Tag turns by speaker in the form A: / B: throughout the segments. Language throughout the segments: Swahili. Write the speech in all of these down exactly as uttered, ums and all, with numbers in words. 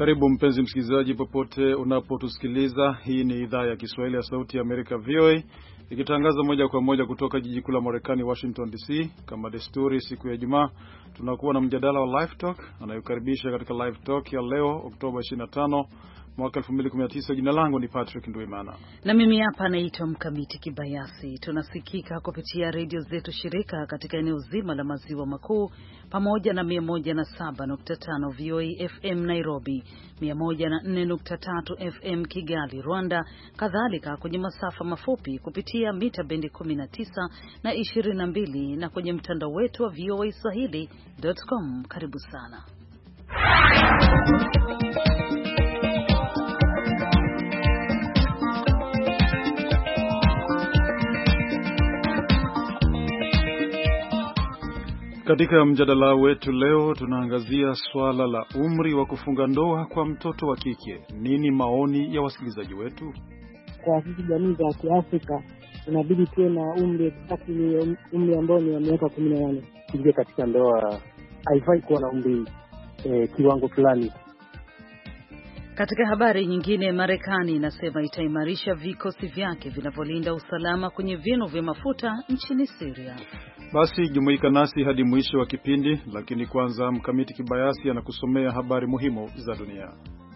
A: Karibu mpenzi msikilizaji popote unapotusikiliza. Hii ni idhaa ya Kiswahili ya Sauti ya Amerika V O A ikitangaza moja kwa moja kutoka jiji kuu la Marekani Washington D C. Kama desturi, siku ya Ijumaa tunakuwa na mjadala wa Live Talk. Anayokaribisha katika Live Talk ya leo Oktoba ishirini na tano mwaka elfu mbili kumi na tisa. Jina langu ni Patrick Nduimana.
B: Na mimi hapa naitwa Mkamiti Kibayasi. Tunasikika kupitia redio zetu shirika katika eneo zima la maziwa makuu pamoja na mia moja na saba nukta tano V O A F M Nairobi, mia moja na nne nukta tatu F M Kigali, Rwanda, kadhalika kwenye masafa mafupi kupitia mita bendi kumi na tisa na ishirini na mbili na kwenye mtandao wetu wa V O A Swahili dot com. Karibu sana.
A: Katika mjadala wetu leo tunaangazia swala la umri wa kufunga ndoa kwa mtoto wa kike. Nini maoni ya wasikilizaji wetu?
C: Kwa sisi jamii za Kiafrika inabidi tuwe na umri exactly umri ambao ni wa miaka kumi na nane.
D: Ingia katika ndoa haifai kuwa na umri eh, kiwango fulani.
B: Katika habari nyingine, Marekani inasema itaimarisha vikosi vyake vinavyolinda usalama kwenye vinu vya mafuta nchini Syria.
A: Basi jumuika nasi hadi mwisho wa kipindi, lakini kwanza Mkamiti Kibayasi anakusomea habari muhimu za dunia.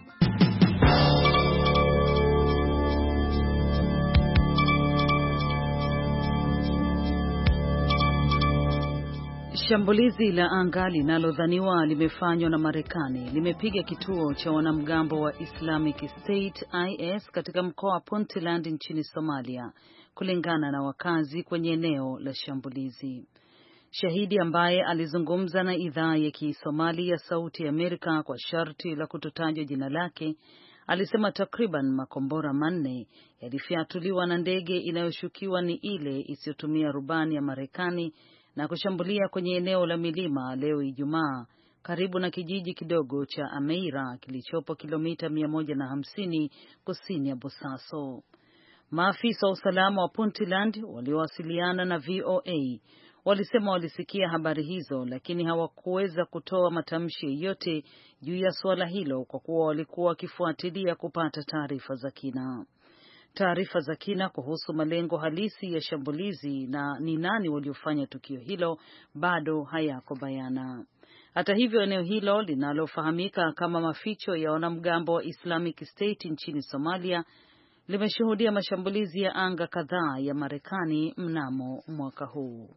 B: Shambulizi la anga linalodhaniwa limefanywa na Marekani limepiga kituo cha wanamgambo wa Islamic State I S katika mkoa wa Puntland nchini Somalia, kulingana na wakazi kwenye eneo la shambulizi. Shahidi ambaye alizungumza na idhaa ya Kisomali ya Sauti ya Amerika kwa sharti la kutotajwa jina lake, alisema takriban makombora manne yalifyatuliwa na ndege inayoshukiwa ni ile isiyotumia rubani ya Marekani na kushambulia kwenye eneo la milima leo Ijumaa karibu na kijiji kidogo cha Ameira kilichopo kilomita mia moja na hamsini kusini ya Bosaso. Maafisa wa usalama wa Puntland waliowasiliana na V O A walisema walisikia habari hizo, lakini hawakuweza kutoa matamshi yoyote juu ya suala hilo kwa kuwa walikuwa wakifuatilia kupata taarifa za kina. Taarifa za kina kuhusu malengo halisi ya shambulizi na ni nani waliofanya tukio hilo bado hayako bayana. Hata hivyo, eneo hilo linalofahamika kama maficho ya wanamgambo wa Islamic State nchini Somalia limeshuhudia mashambulizi ya anga kadhaa ya Marekani mnamo mwaka huu.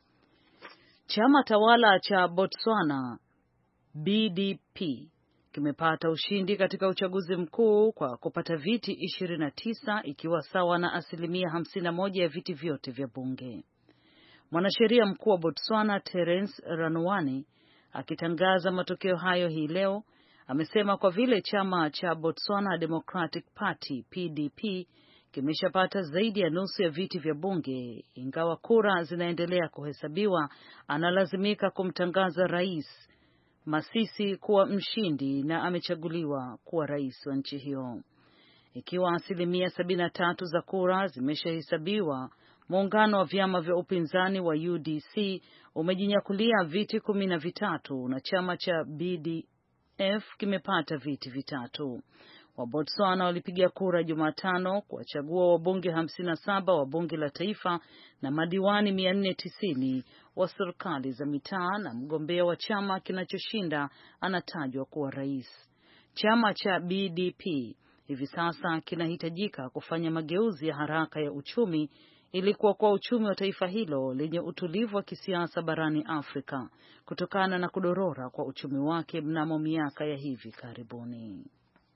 B: Chama tawala cha Botswana B D P kimepata ushindi katika uchaguzi mkuu kwa kupata viti ishirini na tisa, ikiwa sawa na asilimia hamsini na moja ya viti vyote vya bunge. Mwanasheria mkuu wa Botswana Terence Ranwani akitangaza matokeo hayo hii leo amesema kwa vile chama cha Botswana Democratic Party P D P kimeshapata zaidi ya nusu ya viti vya bunge, ingawa kura zinaendelea kuhesabiwa, analazimika kumtangaza rais Masisi kuwa mshindi na amechaguliwa kuwa rais wa nchi hiyo. Ikiwa asilimia sabini na tatu za kura zimeshahesabiwa, muungano wa vyama vya upinzani wa U D C umejinyakulia viti kumi na vitatu na chama cha B D F kimepata viti vitatu. Wabotswana walipiga kura Jumatano kuwachagua wabunge hamsini na saba wa bunge la taifa na madiwani mia nne tisini wa serikali za mitaa, na mgombea wa chama kinachoshinda anatajwa kuwa rais. Chama cha B D P hivi sasa kinahitajika kufanya mageuzi ya haraka ya uchumi ili kuokoa uchumi wa taifa hilo lenye utulivu wa kisiasa barani Afrika kutokana na kudorora kwa uchumi wake mnamo miaka ya hivi karibuni.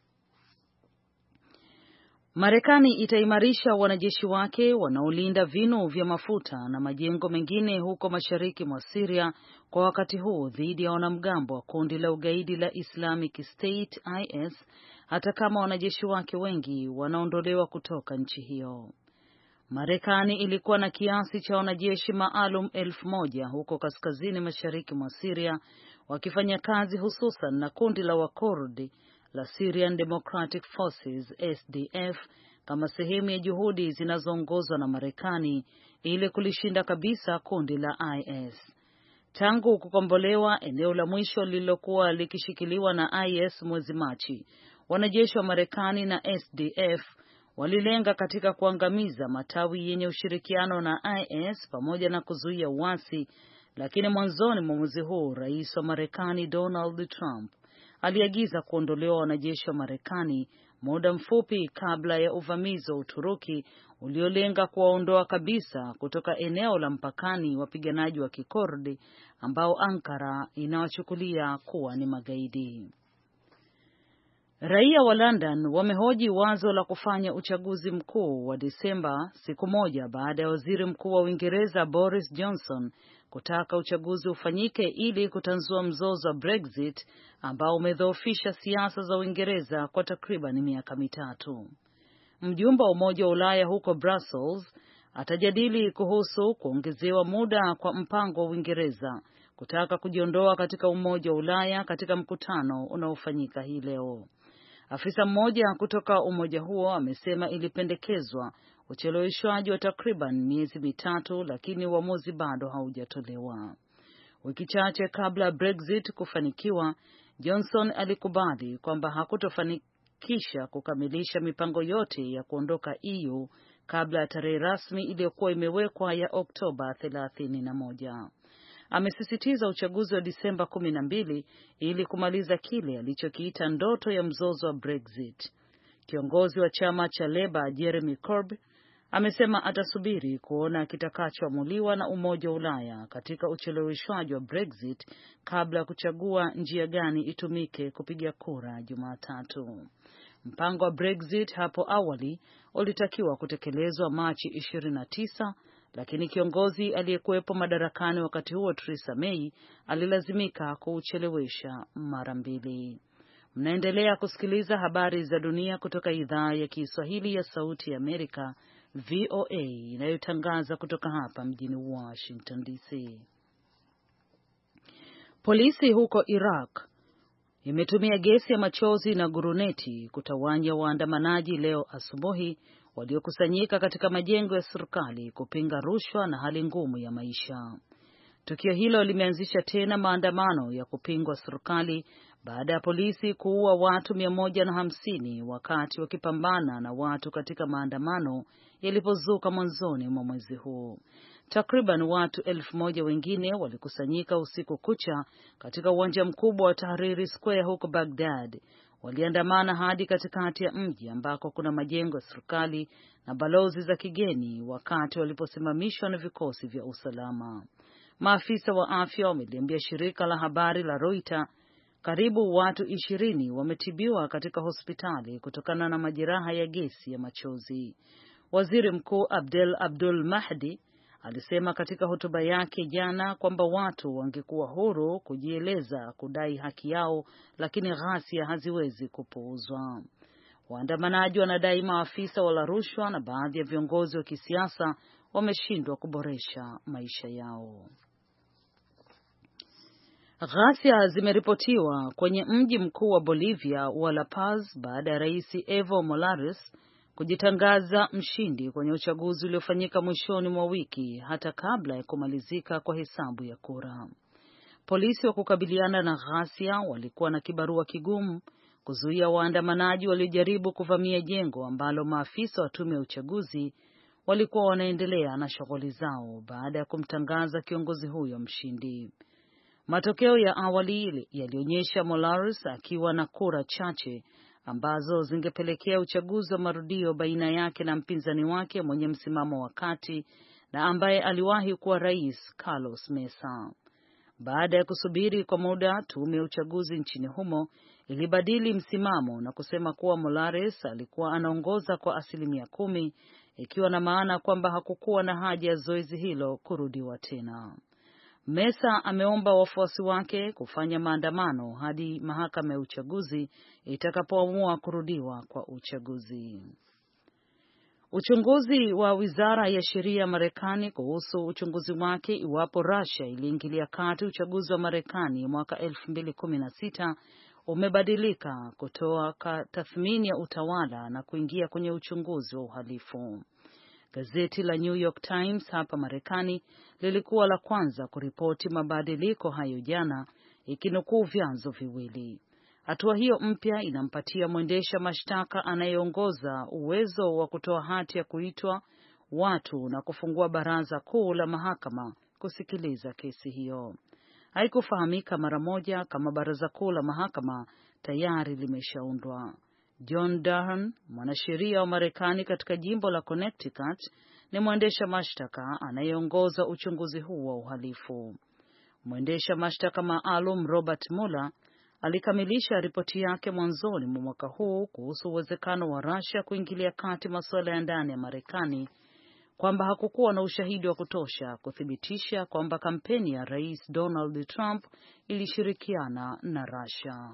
B: Marekani itaimarisha wanajeshi wake wanaolinda vinu vya mafuta na majengo mengine huko mashariki mwa Syria kwa wakati huu dhidi ya wanamgambo wa kundi la ugaidi la Islamic State I S, hata kama wanajeshi wake wengi wanaondolewa kutoka nchi hiyo. Marekani ilikuwa na kiasi cha wanajeshi maalum elfu moja huko kaskazini mashariki mwa Syria wakifanya kazi hususan na kundi la Wakurdi la Syrian Democratic Forces S D F kama sehemu ya juhudi zinazoongozwa na Marekani ili kulishinda kabisa kundi la I S. Tangu kukombolewa eneo la mwisho lililokuwa likishikiliwa na I S mwezi Machi, wanajeshi wa Marekani na S D F walilenga katika kuangamiza matawi yenye ushirikiano na I S pamoja na kuzuia uasi, lakini mwanzoni mwa mwezi huu Rais wa Marekani Donald Trump aliagiza kuondolewa wanajeshi wa Marekani muda mfupi kabla ya uvamizi wa Uturuki uliolenga kuwaondoa kabisa kutoka eneo la mpakani wapiganaji wa Kikurdi ambao Ankara inawachukulia kuwa ni magaidi. Raia wa London wamehoji wazo la kufanya uchaguzi mkuu wa Disemba siku moja baada ya Waziri Mkuu wa Uingereza Boris Johnson kutaka uchaguzi ufanyike ili kutanzua mzozo wa Brexit ambao umedhoofisha siasa za Uingereza kwa takriban miaka mitatu. Mjumbe wa Umoja wa Ulaya huko Brussels atajadili kuhusu kuongezewa muda kwa mpango wa Uingereza kutaka kujiondoa katika Umoja wa Ulaya katika mkutano unaofanyika hii leo. Afisa mmoja kutoka umoja huo amesema ilipendekezwa ucheleweshwaji wa takriban miezi mitatu, lakini uamuzi bado haujatolewa. Wiki chache kabla Brexit kufanikiwa, Johnson alikubali kwamba hakutofanikisha kukamilisha mipango yote ya kuondoka E U kabla ya tarehe rasmi iliyokuwa imewekwa ya Oktoba thelathini na moja. Amesisitiza uchaguzi wa Disemba kumi na mbili ili kumaliza kile alichokiita ndoto ya mzozo wa Brexit. Kiongozi wa chama cha Labour Jeremy Corbyn amesema atasubiri kuona kitakachoamuliwa na Umoja wa Ulaya katika ucheleweshwaji wa Brexit kabla ya kuchagua njia gani itumike kupiga kura Jumatatu. Mpango wa Brexit hapo awali ulitakiwa kutekelezwa Machi ishirini na tisa, lakini kiongozi aliyekuwepo madarakani wakati huo Theresa May alilazimika kuuchelewesha mara mbili. Mnaendelea kusikiliza habari za dunia kutoka idhaa ya Kiswahili ya Sauti ya Amerika, V O A, inayotangaza kutoka hapa mjini Washington D C. Polisi huko Iraq imetumia gesi ya machozi na guruneti kutawanya waandamanaji leo asubuhi waliokusanyika katika majengo ya serikali kupinga rushwa na hali ngumu ya maisha. Tukio hilo limeanzisha tena maandamano ya kupingwa serikali baada ya polisi kuua watu mia moja na hamsini wakati wakipambana na watu katika maandamano yalipozuka mwanzoni mwa mwezi huu. Takriban watu elfu moja wengine walikusanyika usiku kucha katika uwanja mkubwa wa Tahrir Square huko Baghdad. Waliandamana hadi katikati ya mji ambako kuna majengo ya serikali na balozi za kigeni wakati waliposimamishwa na vikosi vya usalama. Maafisa wa afya wameliambia shirika la habari la Reuters karibu watu ishirini wametibiwa katika hospitali kutokana na majeraha ya gesi ya machozi. Waziri Mkuu Abdel Abdul Mahdi alisema katika hotuba yake jana kwamba watu wangekuwa huru kujieleza kudai haki yao, lakini ghasia haziwezi kupuuzwa. Waandamanaji wanadai maafisa wala rushwa na baadhi ya viongozi wa kisiasa wameshindwa kuboresha maisha yao. Ghasia zimeripotiwa kwenye mji mkuu wa Bolivia wa La Paz baada ya Rais Evo Morales kujitangaza mshindi kwenye uchaguzi uliofanyika mwishoni mwa wiki hata kabla ya kumalizika kwa hesabu ya kura. Polisi wa kukabiliana na ghasia walikuwa na kibarua kigumu kuzuia waandamanaji waliojaribu kuvamia jengo ambalo maafisa wa tume ya uchaguzi walikuwa wanaendelea na shughuli zao baada ya kumtangaza kiongozi huyo mshindi. Matokeo ya awali yalionyesha Morales akiwa na kura chache ambazo zingepelekea uchaguzi wa marudio baina yake na mpinzani wake mwenye msimamo wa kati na ambaye aliwahi kuwa rais Carlos Mesa. Baada ya kusubiri kwa muda, tume ya uchaguzi nchini humo ilibadili msimamo na kusema kuwa Morales alikuwa anaongoza kwa asilimia kumi, ikiwa na maana kwamba hakukuwa na haja ya zoezi hilo kurudiwa tena. Mesa ameomba wafuasi wake kufanya maandamano hadi mahakama ya uchaguzi itakapoamua kurudiwa kwa uchaguzi. Uchunguzi wa Wizara ya Sheria Marekani kuhusu uchunguzi wake iwapo Russia iliingilia kati uchaguzi wa Marekani mwaka elfu mbili kumi na sita umebadilika kutoa tathmini ya utawala na kuingia kwenye uchunguzi wa uhalifu. Gazeti la New York Times hapa Marekani lilikuwa la kwanza kuripoti mabadiliko hayo jana, ikinukuu vyanzo viwili. Hatua hiyo mpya inampatia mwendesha mashtaka anayeongoza uwezo wa kutoa hati ya kuitwa watu na kufungua baraza kuu la mahakama kusikiliza kesi hiyo. Haikufahamika mara moja kama baraza kuu la mahakama tayari limeshaundwa. John Durham, mwanasheria wa Marekani katika jimbo la Connecticut, ni mwendesha mashtaka anayeongoza uchunguzi huu wa uhalifu. Mwendesha mashtaka maalum Robert Mueller alikamilisha ripoti yake mwanzoni mwa mwaka huu kuhusu uwezekano wa Russia kuingilia kati masuala ya ndani ya Marekani, kwamba hakukuwa na ushahidi wa kutosha kuthibitisha kwamba kampeni ya Rais Donald Trump ilishirikiana na Russia.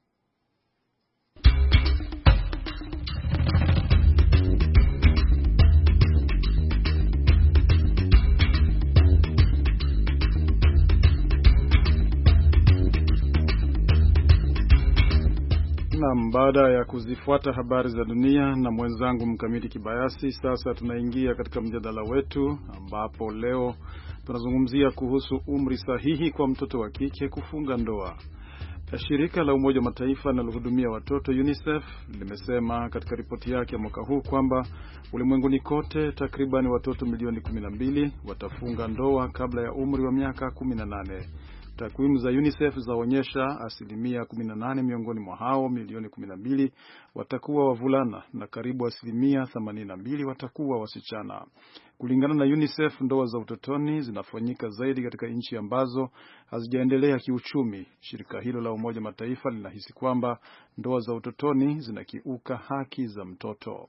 A: Na baada ya kuzifuata habari za dunia na mwenzangu Mkamiti Kibayasi, sasa tunaingia katika mjadala wetu ambapo leo tunazungumzia kuhusu umri sahihi kwa mtoto wa kike kufunga ndoa. Shirika la Umoja wa Mataifa linalohudumia watoto UNICEF limesema katika ripoti yake ya mwaka huu kwamba ulimwenguni kote takriban watoto milioni kumi na mbili watafunga ndoa kabla ya umri wa miaka kumi na nane. Takwimu za UNICEF zaonyesha asilimia kumi na nane miongoni mwa hao milioni kumi na mbili watakuwa wavulana na karibu asilimia themanini na mbili watakuwa wasichana. Kulingana na UNICEF, ndoa za utotoni zinafanyika zaidi katika nchi ambazo hazijaendelea kiuchumi. Shirika hilo la Umoja Mataifa linahisi kwamba ndoa za utotoni zinakiuka haki za mtoto.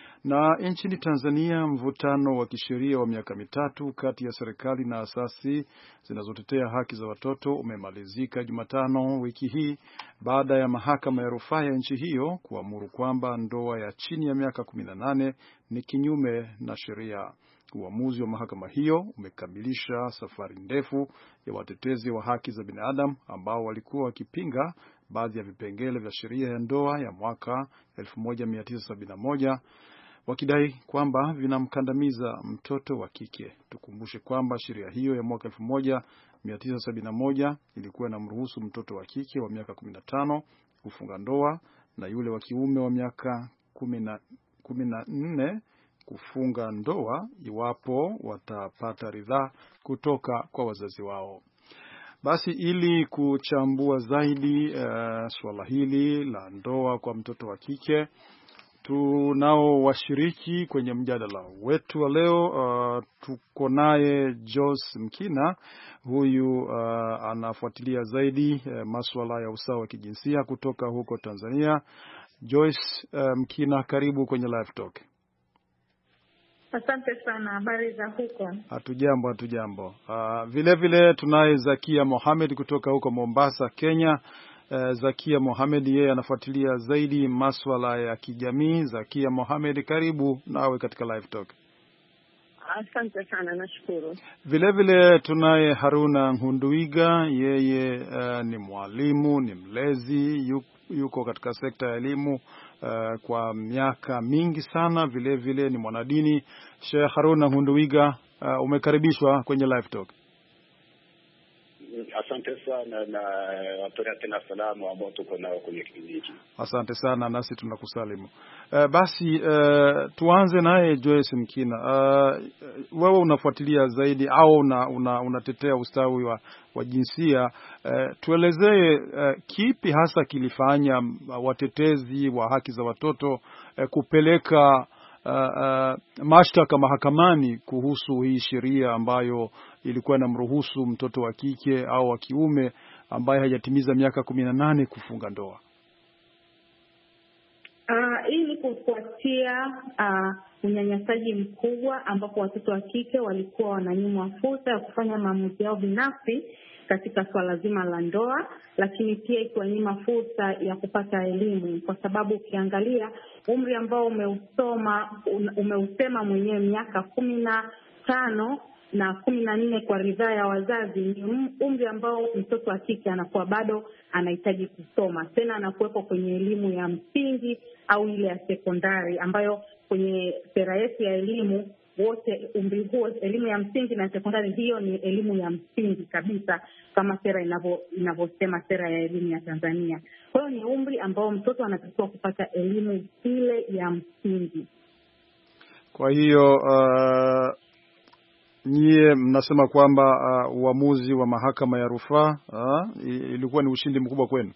A: Na nchini Tanzania, mvutano wa kisheria wa miaka mitatu kati ya serikali na asasi zinazotetea haki za watoto umemalizika Jumatano wiki hii baada ya mahakama ya rufaa ya nchi hiyo kuamuru kwamba ndoa ya chini ya miaka kumi na nane ni kinyume na sheria. Uamuzi wa mahakama hiyo umekamilisha safari ndefu ya watetezi wa haki za binadamu ambao walikuwa wakipinga baadhi ya vipengele vya sheria ya ndoa ya mwaka elfu moja mia tisa sabini na moja. Wakidai kwamba vinamkandamiza mtoto wa kike. Tukumbushe kwamba sheria hiyo ya mwaka elfu moja mia tisa sabini na moja ilikuwa inamruhusu mtoto wa kike wa miaka kumi na tano kufunga ndoa na yule wa kiume wa miaka kumi na nne kufunga ndoa iwapo watapata ridhaa kutoka kwa wazazi wao. Basi ili kuchambua zaidi uh, swala hili la ndoa kwa mtoto wa kike, tunao washiriki kwenye mjadala wetu wa leo. Uh, tuko naye Joyce Mkina. Huyu uh, anafuatilia zaidi uh, masuala ya usawa wa kijinsia kutoka huko Tanzania. Joyce uh, Mkina, karibu kwenye Live Talk.
E: Asante sana. Habari za huko?
A: Hatujambo, hatujambo. Uh, vile vile tunaye Zakia Mohamed kutoka huko Mombasa, Kenya. Uh, Zakia Mohamed yeye anafuatilia zaidi masuala ya kijamii. Zakia Mohamed, karibu nawe katika Live Talk.
E: Asante sana, nashukuru.
A: Vile vile tunaye Haruna Nhunduiga, yeye uh, ni mwalimu, ni mlezi, yuko, yuko katika sekta ya elimu uh, kwa miaka mingi sana. Vile vile ni mwanadini. Sheikh Haruna Nhunduiga, uh, umekaribishwa kwenye Live Talk.
F: Asante sana na watoa tena salamu ambao tuko nao kwenye kipindi hiki.
A: Asante sana, nasi tunakusalimu. Uh, basi uh, tuanze naye Joyce Mkina. Uh, wewe unafuatilia zaidi au una, una, unatetea ustawi wa, wa jinsia. Uh, tuelezee uh, kipi hasa kilifanya watetezi wa haki za watoto uh, kupeleka Uh, uh, mashtaka mahakamani kuhusu hii sheria ambayo ilikuwa inamruhusu mtoto wa kike au wa kiume ambaye hajatimiza miaka kumi na nane kufunga ndoa.
E: Uh, hii ni kufuatia uh, unyanyasaji mkubwa ambapo watoto wa kike walikuwa wananyimwa fursa ya kufanya maamuzi yao binafsi katika swala zima la ndoa, lakini pia ikiwanyima fursa ya kupata elimu, kwa sababu ukiangalia umri ambao umeusoma umeusema mwenyewe miaka kumi na tano na kumi na nne kwa ridhaa ya wazazi, ni umri ambao mtoto wa kike anakuwa bado anahitaji kusoma, tena anakuwepo kwenye elimu ya msingi au ile ya sekondari, ambayo kwenye sera yetu ya elimu wote umri huo, elimu ya msingi na sekondari, hiyo ni elimu ya msingi kabisa kama sera inavyo inavyosema, sera ya elimu ya Tanzania. Kwa hiyo ni umri ambao mtoto anatakiwa kupata elimu ile ya msingi.
A: Kwa hiyo uh, nyie mnasema kwamba uh, uamuzi wa mahakama ya rufaa uh, ilikuwa ni ushindi mkubwa kwenu?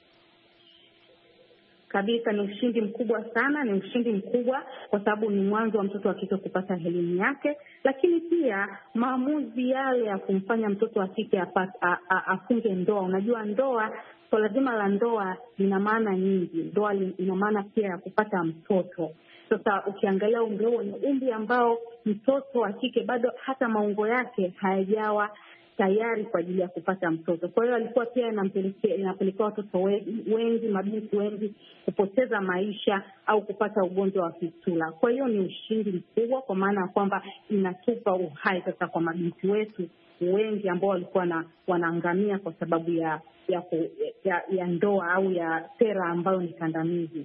E: Kabisa, ni ushindi mkubwa sana, ni ushindi mkubwa kwa sababu ni mwanzo wa mtoto wa kike kupata elimu yake, lakini pia maamuzi yale ya kumfanya mtoto wa kike afunge ndoa. Unajua ndoa, swala zima la ndoa lina maana nyingi. Ndoa ina maana pia ya kupata mtoto. Sasa ukiangalia umri huo ni umri ambao mtoto wa kike bado hata maungo yake hayajawa tayari kwa ajili ya kupata mtoto. Kwa hiyo alikuwa pia inampelekea inapelekea watoto wengi, wengi mabinti wengi kupoteza maisha au kupata ugonjwa wa fistula. Kwa hiyo ni ushindi mkubwa, kwa maana ya kwamba inatupa uhai sasa kwa mabinti wetu wengi ambao walikuwa na wanaangamia kwa sababu ya ya, ya ya ndoa au ya sera ambayo ni kandamizi.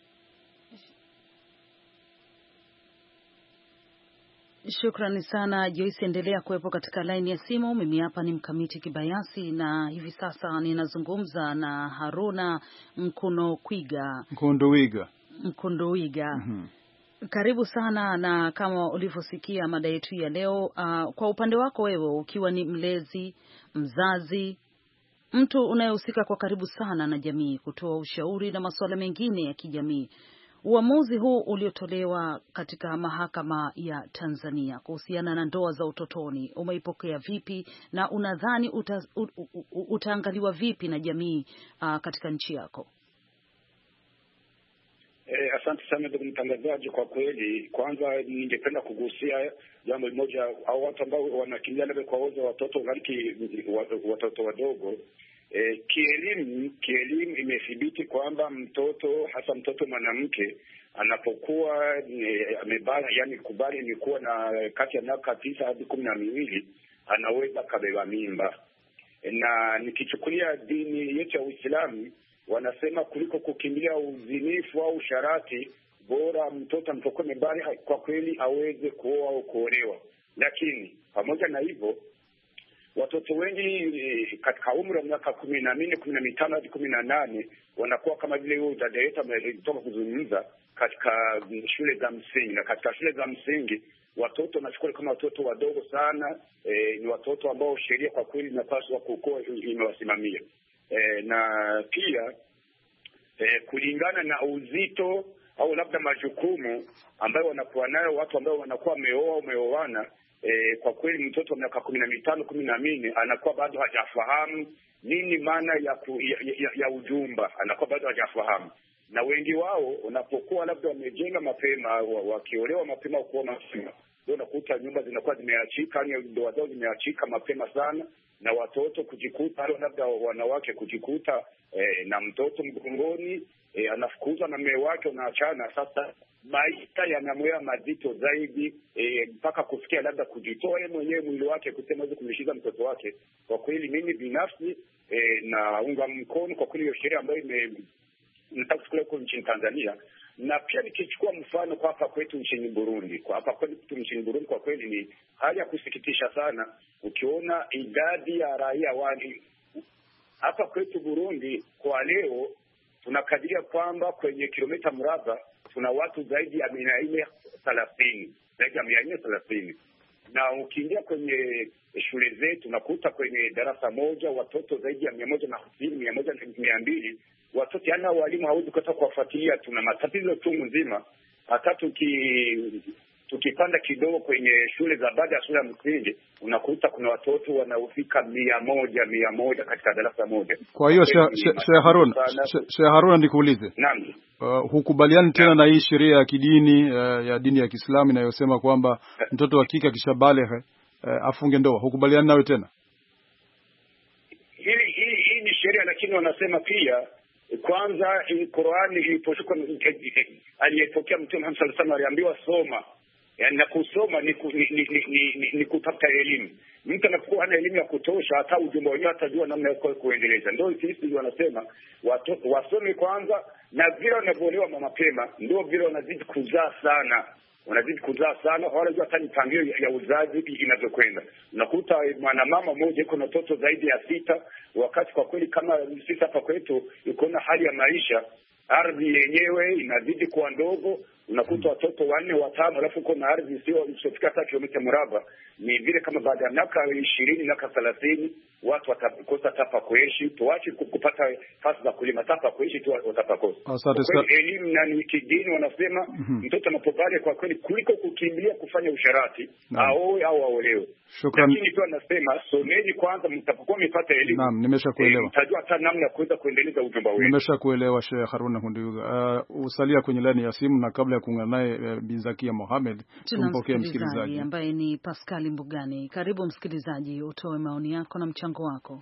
B: Shukrani sana Joyce, endelea kuwepo katika line ya simu. Mimi hapa ni Mkamiti Kibayasi na hivi sasa ninazungumza na Haruna Mkunokwiga.
A: Mkunduwiga.
B: Mkunduwiga. Mm-hmm. Karibu sana, na kama ulivyosikia mada yetu ya leo, uh, kwa upande wako wewe ukiwa ni mlezi, mzazi, mtu unayehusika kwa karibu sana na jamii, kutoa ushauri na masuala mengine ya kijamii, uamuzi huu uliotolewa katika mahakama ya Tanzania kuhusiana na ndoa za utotoni umeipokea vipi, na unadhani uta, utaangaliwa vipi na jamii uh, katika nchi yako?
F: Eh, asante sana ndugu mtangazaji. Kwa kweli, kwanza ningependa kugusia jambo moja, au watu ambao wanakimbia labda kwa oza watoto ngaliki watoto wadogo. E, kielimu kielimu imethibiti kwamba mtoto, hasa mtoto mwanamke, anapokuwa amebala, yani kubali ni kuwa na kati ya miaka tisa hadi kumi na miwili anaweza kabeba mimba. E, na nikichukulia dini yetu ya Uislamu, wanasema kuliko kukimbilia uzinifu au sharati, bora mtoto anapokuwa amebali kwa kweli aweze kuoa au kuolewa. Lakini pamoja na hivyo, watoto wengi katika umri wa miaka kumi na nne, kumi na mitano hadi kumi na nane wanakuwa kama vile huyo dada yetu ametoka kuzungumza katika shule za msingi. Na katika shule za msingi watoto wanachukua kama watoto wadogo sana. E, ni watoto ambao sheria kwa kweli inapaswa kukua imewasimamia. E, na pia e, kulingana na uzito au labda majukumu ambayo wanakuwa nayo watu ambao wanakuwa wameoa au wameoana, E, kwa kweli mtoto wa miaka kumi na mitano, kumi na nne anakuwa bado hajafahamu nini maana ya, ku, ya, ya, ya ujumba, anakuwa bado hajafahamu. Na wengi wao unapokuwa labda wamejenga mapema, wakiolewa mapema au kuoa mapema, ndio unakuta nyumba zinakuwa zimeachika, ndoa zao zimeachika mapema sana, na watoto kujikuta, labda wanawake kujikuta e, na mtoto mgongoni, e, anafukuzwa na mume wake, unaachana. Sasa maisha yanamwea mazito zaidi mpaka e, kufikia labda kujitoa yeye mwenyewe mwili wake kusema hizo kumshikiza mtoto wake. Kwa kweli mimi binafsi e, na unga mkono kwa kweli hiyo sheria ambayo ime nataka kuchukua huko nchini Tanzania. Na pia nikichukua mfano kwa hapa kwetu nchini Burundi, kwa hapa kwetu nchini Burundi, kwa kweli ni hali ya kusikitisha sana ukiona idadi ya raia wani hapa kwetu Burundi. Kwa leo tunakadiria kwamba kwenye kilomita mraba tuna watu zaidi ya mia nne thelathini, zaidi ya mia nne thelathini. Na ukiingia kwenye shule zetu nakuta kwenye darasa moja watoto zaidi ya mia moja na hamsini, mia moja na mia mbili watoto, yana walimu hawezi kutoka kuwafuatilia. Tuna matatizo tu mzima. Hata tuki tukipanda kidogo kwenye shule za baada ya shule ya msingi unakuta kuna watoto wanaofika mia moja mia moja katika darasa moja.
A: Kwa hiyo Sheikh Harun, Sheikh Harun nikuulize.
F: Naam.
A: Uh, hukubaliani tena na hii sheria ya kidini uh, ya dini ya Kiislamu inayosema kwamba mtoto wa kike akishabalehe uh, afunge ndoa? Hukubaliani nawe tena?
F: Hii hii hii ni sheria, lakini wanasema pia kwanza Qur'ani iliposhuka aliyepokea Mtume Muhammad sallallahu alaihi wasallam aliambiwa soma. Yaani na kusoma ni, ku, ni, ni, ni, ni, ni kutafuta elimu. Mtu anapokuwa hana elimu ya kutosha, hata ujumbe wenyewe hatajua namna ya kuendeleza. Ndio sisi wanasema watoto wasome kwanza, na vile wanavyolewa mapema ndio vile wanazidi kuzaa sana. wanazidi kuzaa sana, hawajua hata mipangilio ya uzazi inavyokwenda. Unakuta mwanamama mmoja yuko na watoto zaidi ya sita, wakati kwa kweli kama sisi hapa kwetu iko na hali ya maisha, ardhi yenyewe inazidi kuwa ndogo. Unakuta watoto wanne watano, alafu uko na ardhi sio isifika hata kilomita mraba. Ni vile kama baada ya miaka ishirini miaka thelathini watu watakosa tapa kuishi. Tuache kupata fasi za kulima, tapa kuishi tu watapakosa.
A: Asante sana.
F: Elimu na ni kidini wanasema mm -hmm. mtoto anapobali kwa kweli kuliko kukimbilia kufanya usharati au au aolewe.
A: Shukrani.
F: Lakini tu anasema someni kwanza, mtapokuwa mmepata elimu.
A: Naam, nimeshakuelewa.
F: Mtajua hata namna ya kuweza kuendeleza ujumbe wenu.
A: Nimeshakuelewa Sheikh Haruna Hunduwiga. Uh, usalia kwenye laini ya simu, na kabla ya kuungana naye uh, Bi Zakia Mohamed, tumpokee msikilizaji
B: ambaye ni Pascal Mbugani. Karibu msikilizaji, utoe maoni yako na mchango wako.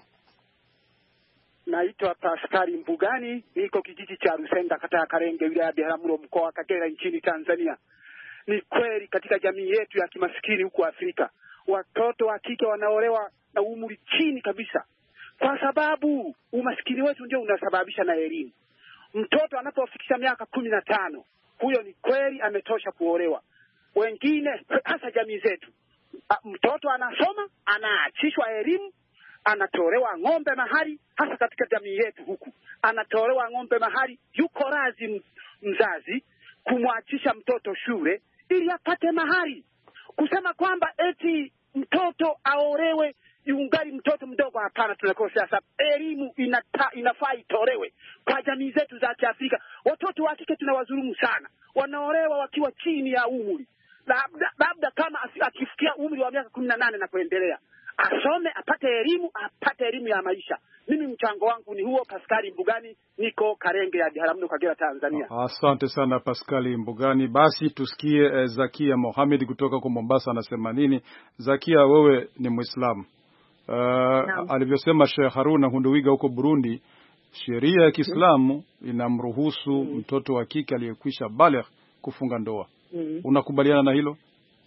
G: Naitwa Pascal Mbugani, niko kijiji cha Rusenda, kata ya Karenge, wilaya ya Biharamulo, mkoa wa Kagera, nchini Tanzania. Ni kweli katika jamii yetu ya kimaskini huko Afrika, watoto wa kike wanaolewa na umri chini kabisa, kwa sababu umaskini wetu ndio unasababisha na elimu. Mtoto anapofikisha miaka kumi na tano, huyo ni kweli ametosha kuolewa. Wengine hasa jamii zetu, mtoto anasoma, anaachishwa elimu, anatolewa ng'ombe mahali, hasa katika jamii yetu huku. Anatolewa ng'ombe mahali, yuko razi mzazi kumwachisha mtoto shule ili apate mahali. Kusema kwamba eti mtoto aolewe yungali mtoto mdogo, hapana, tunakosea sana. Elimu inata, inafaa itolewe kwa jamii zetu za Kiafrika. Watoto wa kike tunawadhulumu sana, wanaolewa wakiwa chini ya umri. Labda labda kama akifikia umri wa miaka kumi na nane na kuendelea, asome, apate elimu, apate elimu ya maisha. Mimi mchango wangu ni huo. Pascal Mbugani, niko Karenge ya Biharamulo, Kagera, Tanzania.
A: Asante sana Pascal Mbugani. Basi tusikie eh, Zakia Mohamed kutoka kwa Mombasa anasema nini. Zakia, wewe ni Muislamu. Uh, no. Alivyosema Sheikh Haruna Hunduwiga huko Burundi, sheria ya Kiislamu inamruhusu mm. mtoto wa kike aliyekwisha baligh kufunga ndoa. Mm. Unakubaliana na hilo?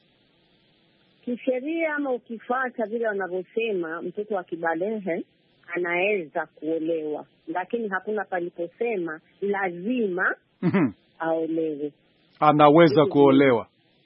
H: Kisheria ama ukifuata vile wanavyosema, mtoto wa kibalehe anaweza kuolewa, lakini hakuna paliposema lazima mm-hmm. aolewe.
A: Anaweza kuolewa.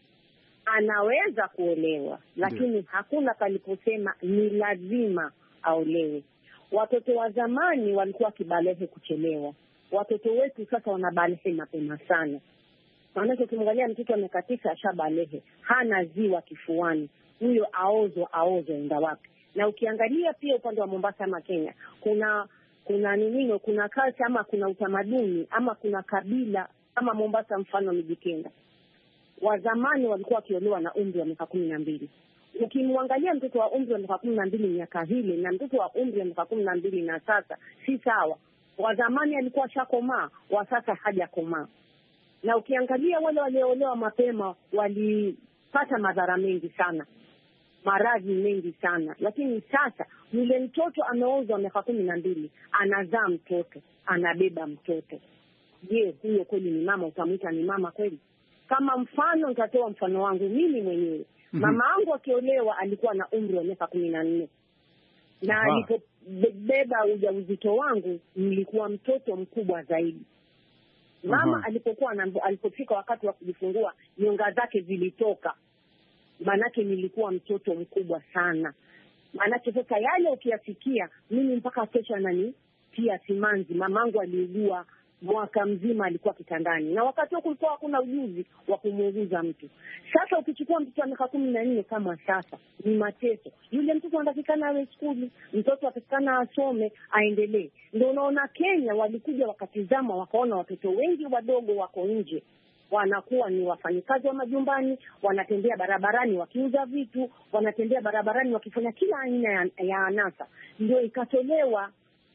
H: Anaweza kuolewa, lakini Ndiyo. hakuna paliposema ni lazima aolewe. Watoto wa zamani walikuwa kibalehe kuchelewa. Watoto wetu sasa wanabalehe mapema sana. Maana tukimwangalia mtoto amekatisha ashabalehe, hana ziwa kifuani, huyo aozo aozo enda wapi? Na ukiangalia pia upande wa Mombasa ama Kenya, kuna kuna nini, kuna culture ama kuna utamaduni ama kuna kabila kama Mombasa, mfano Mijikenda. Wa zamani walikuwa wakiolewa na umri wa miaka kumi na mbili. Ukimwangalia mtoto wa umri wa miaka kumi na mbili miaka hile na mtoto wa umri wa miaka kumi na mbili na sasa si sawa. Wa zamani alikuwa shakomaa, wa sasa hajakomaa. Na ukiangalia wale waliolewa mapema walipata madhara mengi sana, maradhi mengi sana. Lakini sasa yule mtoto ameozwa miaka kumi na mbili, anazaa mtoto, anabeba mtoto. Je, huyo kweli ni mama? Utamwita ni mama kweli? Kama mfano, nitatoa mfano wangu mimi mwenyewe. Mm-hmm. Mama yangu akiolewa alikuwa na umri wa miaka kumi na nne. Na alipobeba ujauzito wangu nilikuwa mtoto mkubwa zaidi. Mama uh-huh. alipokuwa alipofika wakati wa kujifungua, nyonga zake zilitoka. Manake nilikuwa mtoto mkubwa sana. Manake sasa yale ukiyasikia, mimi mpaka kesho nani pia simanzi. Mamangu aliugua mwaka mzima, alikuwa kitandani. Na wakati huo kulikuwa hakuna ujuzi wa kumuuguza mtu. Sasa ukichukua mtoto wa miaka kumi na nne kama sasa, ni mateso. Yule mtoto anatakikana awe skuli, mtoto atakikana asome, aendelee. Ndio unaona Kenya walikuja wakatizama, wakaona watoto wengi wadogo wako nje. Wanakuwa ni wafanyikazi wa majumbani, wanatembea barabarani wakiuza vitu, wanatembea barabarani wakifanya kila aina ya, ya anasa. Ndio ikatolewa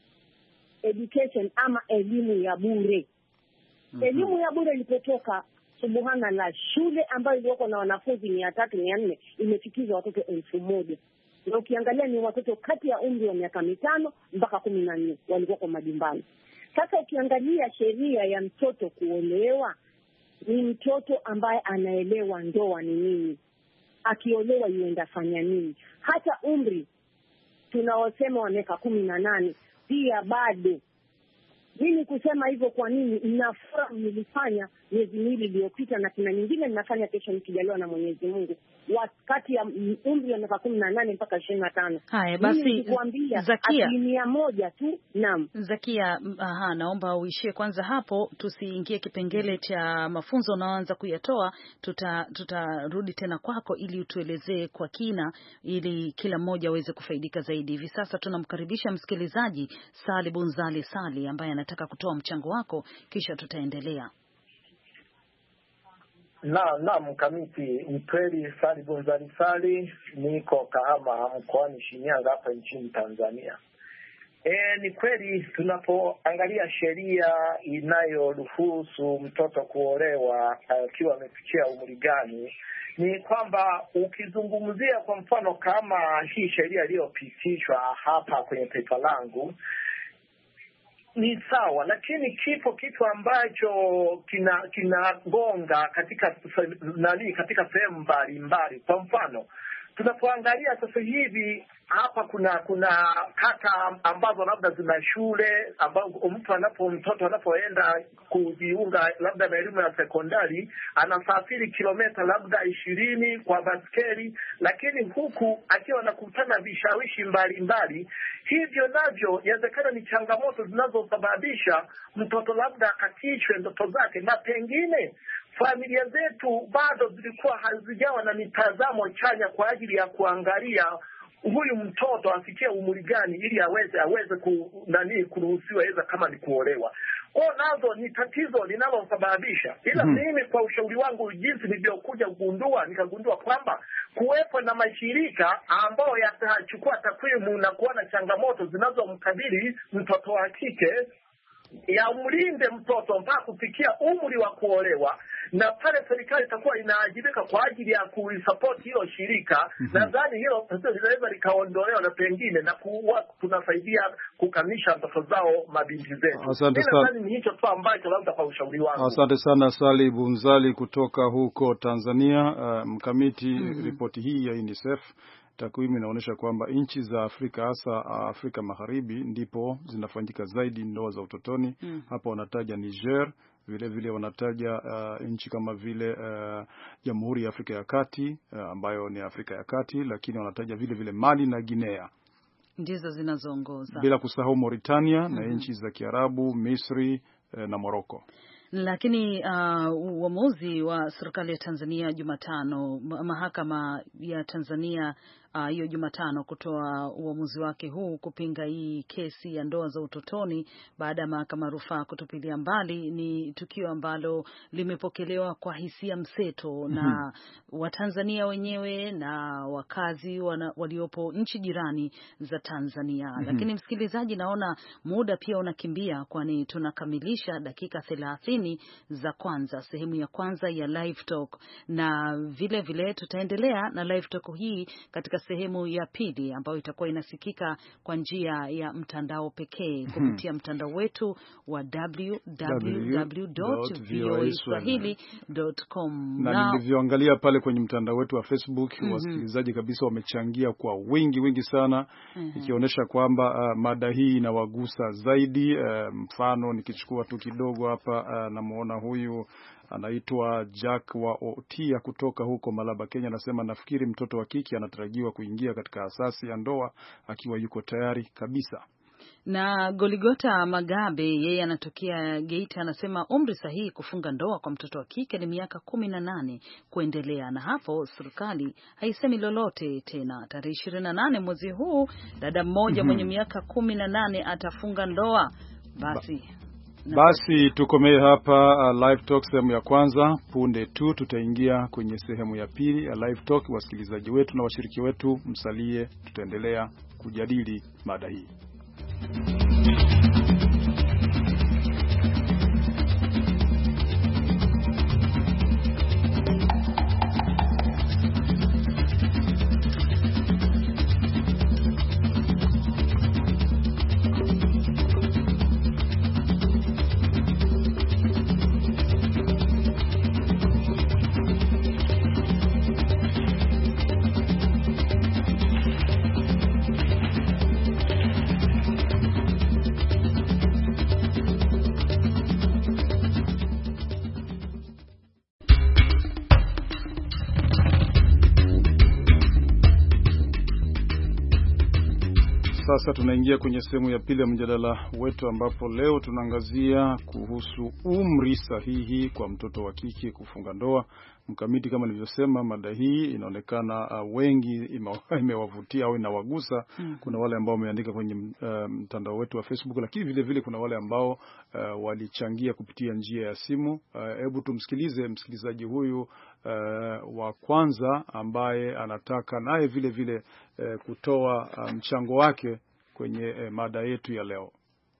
H: education ama elimu ya bure. Mm-hmm. Elimu ya bure ilipotoka, subhanallah, shule ambayo ilikuwa na wanafunzi mia tatu mia nne imefikizwa watoto elfu moja. Na ukiangalia ni watoto kati ya umri wa miaka mitano mpaka kumi na nne walikuwa kwa majumbani. Sasa ukiangalia sheria ya mtoto kuolewa, ni mtoto ambaye anaelewa ndoa ni nini, akiolewa yuenda fanya nini. Hata umri tunaosema wa miaka kumi na nane pia bado. Mimi kusema hivyo kwa nini? Nafurahi nilifanya miezi miwili iliyopita, na kuna nyingine ninafanya kesho nikijaliwa na Mwenyezi Mungu, wakati ya umri wa miaka kumi na nane mpaka ishirini na tano.
B: Haya basi, Zakia,
H: asilimia moja tu. Naam
B: Zakia, aha, naomba uishie kwanza hapo, tusiingie kipengele cha mafunzo unaoanza kuyatoa. Tuta tutarudi tena kwako ili utuelezee kwa kina, ili kila mmoja aweze kufaidika zaidi. Hivi sasa tunamkaribisha msikilizaji Sali Bunzali Sali ambaye anataka kutoa mchango wako, kisha tutaendelea.
I: Na na mkamiti, ni kweli Sali Bunzali Sali, niko Kahama mkoani Shinyanga hapa nchini Tanzania. E, ni kweli tunapoangalia sheria inayoruhusu mtoto kuolewa akiwa uh, amefikia umri gani, ni kwamba ukizungumzia kwa mfano kama hii sheria iliyopitishwa hapa kwenye taifa langu ni sawa, lakini kipo kitu ambacho kina kinagonga katika nani katika sehemu mbalimbali. Kwa mfano tunapoangalia sasa hivi hapa kuna kuna kata ambazo labda zina shule ambao mtu anapo mtoto anapoenda kujiunga labda na elimu ya sekondari anasafiri kilomita labda ishirini kwa baskeli, lakini huku akiwa anakutana vishawishi mbalimbali. Hivyo navyo inawezekana ni changamoto zinazosababisha mtoto labda akatishwe ndoto zake, na pengine familia zetu bado zilikuwa hazijawa na mitazamo chanya kwa ajili ya kuangalia huyu mtoto afikie umri gani ili aweze aweze ku nani kuruhusiwa iza kama ni kuolewa. Kwa nazo ni tatizo linalosababisha. Ila mm -hmm. mimi kwa ushauri wangu jinsi nilivyokuja kugundua nikagundua kwamba kuwepo na mashirika ambao yatachukua takwimu na kuona changamoto zinazomkabili mtoto wa kike ya umlinde mtoto mpaka kufikia umri wa kuolewa, na pale serikali itakuwa inaajibika kwa ajili ya kuisupport hilo shirika. Mm -hmm. Nadhani hilo linaweza likaondolewa na pengine na kuwa tunasaidia kukamisha ndoto zao mabinti zetu.
A: Asante sana.
I: Ni hicho tu ambacho labda kwa ushauri wangu.
A: Asante sana Sali Bunzali kutoka huko Tanzania. Uh, mkamiti mm -hmm. ripoti hii ya UNICEF, takwimu inaonyesha kwamba nchi za Afrika hasa Afrika Magharibi ndipo zinafanyika zaidi ndoa za utotoni. Mm. Hapa wanataja Niger, vile vile wanataja uh, nchi kama vile Jamhuri uh, ya Afrika ya Kati uh, ambayo ni Afrika ya Kati, lakini wanataja vile vile Mali na Guinea
B: ndizo zinazoongoza, bila
A: kusahau Mauritania. Mm -hmm. na nchi za Kiarabu, Misri uh, na Morocco.
B: Lakini uamuzi uh, wa serikali ya Tanzania Jumatano, mahakama ya Tanzania hiyo uh, Jumatano kutoa uamuzi wake huu kupinga hii kesi ya ndoa za utotoni baada ya mahakama rufaa kutupilia mbali, ni tukio ambalo limepokelewa kwa hisia mseto. Mm -hmm. na Watanzania wenyewe na wakazi wana, waliopo nchi jirani za Tanzania. Mm -hmm. Lakini msikilizaji, naona muda pia unakimbia, kwani tunakamilisha dakika thelathini za kwanza, sehemu ya kwanza ya Live Talk, na vile vile tutaendelea na Live Talk hii katika sehemu ya pili ambayo itakuwa inasikika kwa njia ya mtandao pekee kupitia mtandao wetu wa w w w dot v o a swahili dot com.
A: Na nilivyoangalia pale kwenye mtandao wetu wa Facebook, mm -hmm. wasikilizaji kabisa wamechangia kwa wingi wingi sana, mm -hmm. ikionyesha kwamba uh, mada hii inawagusa zaidi. Uh, mfano nikichukua tu kidogo hapa, uh, namuona huyu anaitwa Jack wa Otia kutoka huko Malaba, Kenya, anasema nafikiri mtoto wa kike anatarajiwa kuingia katika asasi ya ndoa akiwa yuko tayari kabisa.
B: Na Goligota Magabe, yeye anatokea Geita, anasema umri sahihi kufunga ndoa kwa mtoto wa kike ni miaka kumi na nane kuendelea, na hapo serikali haisemi lolote tena. Tarehe ishirini na nane mwezi huu dada mmoja mm -hmm. mwenye miaka kumi na nane atafunga ndoa. Basi ba
A: Basi tukomee hapa uh, Live Talk sehemu ya kwanza. Punde tu tutaingia kwenye sehemu ya pili ya Live Talk. Wasikilizaji wetu na washiriki wetu msalie, tutaendelea kujadili mada hii. sasa tunaingia kwenye sehemu ya pili ya mjadala wetu, ambapo leo tunaangazia kuhusu umri sahihi kwa mtoto wa kike kufunga ndoa. Mkamiti, kama nilivyosema, mada hii inaonekana uh, wengi imewavutia au inawagusa. Mm. Kuna wale ambao wameandika kwenye mtandao um, wetu wa Facebook, lakini vile vile kuna wale ambao uh, walichangia kupitia njia ya simu. Hebu uh, tumsikilize msikilizaji huyu uh, wa kwanza ambaye anataka naye vile vile uh, kutoa mchango um, wake kwenye uh, mada yetu ya leo.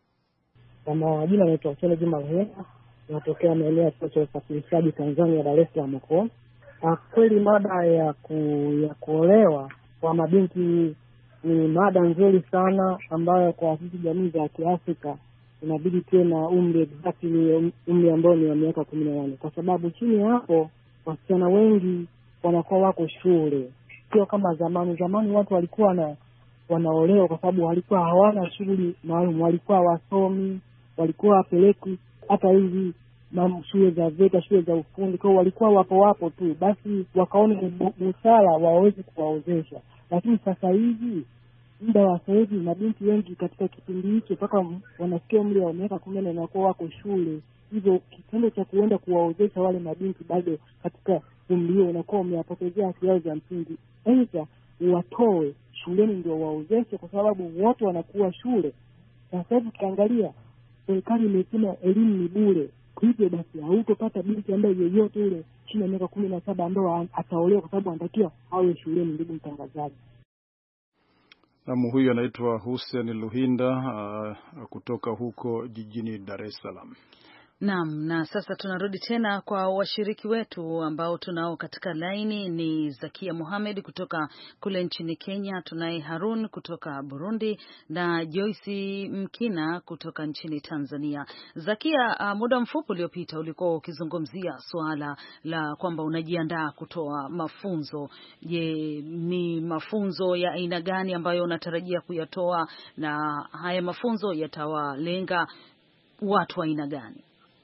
C: Kama jina naitwa Chele Juma Hena, natokea maeneo ya chuo cha usafirishaji Tanzania, Dar es Salaam huko. Kweli mada ya ku, ya kuolewa kwa mabinti ni mada nzuri sana, ambayo kwa sisi jamii za Kiafrika inabidi tuwe na umri exactly umri ambao ni wa miaka kumi na nane, kwa sababu chini hapo wasichana wengi wanakuwa wako shule. Sio kama zamani. Zamani watu walikuwa na wanaolewa kwa sababu walikuwa hawana shughuli maalum, walikuwa wasomi, walikuwa wapeleki hata hizi shule za VETA, shule za ufundi, kwa walikuwa wapo wapo tu, basi wakaona ni busara waweze kuwaozesha. Lakini sasa hivi muda wa sasa hivi mabinti wengi katika kipindi hicho mpaka wanafikia umri wa miaka kumi na nane wanakuwa wako shule, hivyo kitendo cha kuenda kuwaozesha wale mabinti bado katika umri huo unakuwa umewapotezea haki yao za msingi. Aidha watoe shuleni ndio waozeshe, kwa sababu wote wanakuwa shule. Sasa hivi ukiangalia serikali imesema elimu ni bure, hivyo basi hautopata binti ambaye yeyote yule chini ya miaka kumi na saba ambaye ataolewa kwa sababu anatakiwa awe shuleni. Ndugu mtangazaji,
A: namu huyu anaitwa Hussein Luhinda uh, kutoka huko jijini Dar es Salaam.
B: Naam, na sasa tunarudi tena kwa washiriki wetu ambao tunao katika laini. Ni Zakia Mohamed kutoka kule nchini Kenya, tunaye Harun kutoka Burundi na Joyce Mkina kutoka nchini Tanzania. Zakia, uh, muda mfupi uliopita ulikuwa ukizungumzia suala la kwamba unajiandaa kutoa mafunzo. Je, ni mafunzo ya aina gani ambayo unatarajia kuyatoa, na haya mafunzo yatawalenga watu wa aina gani?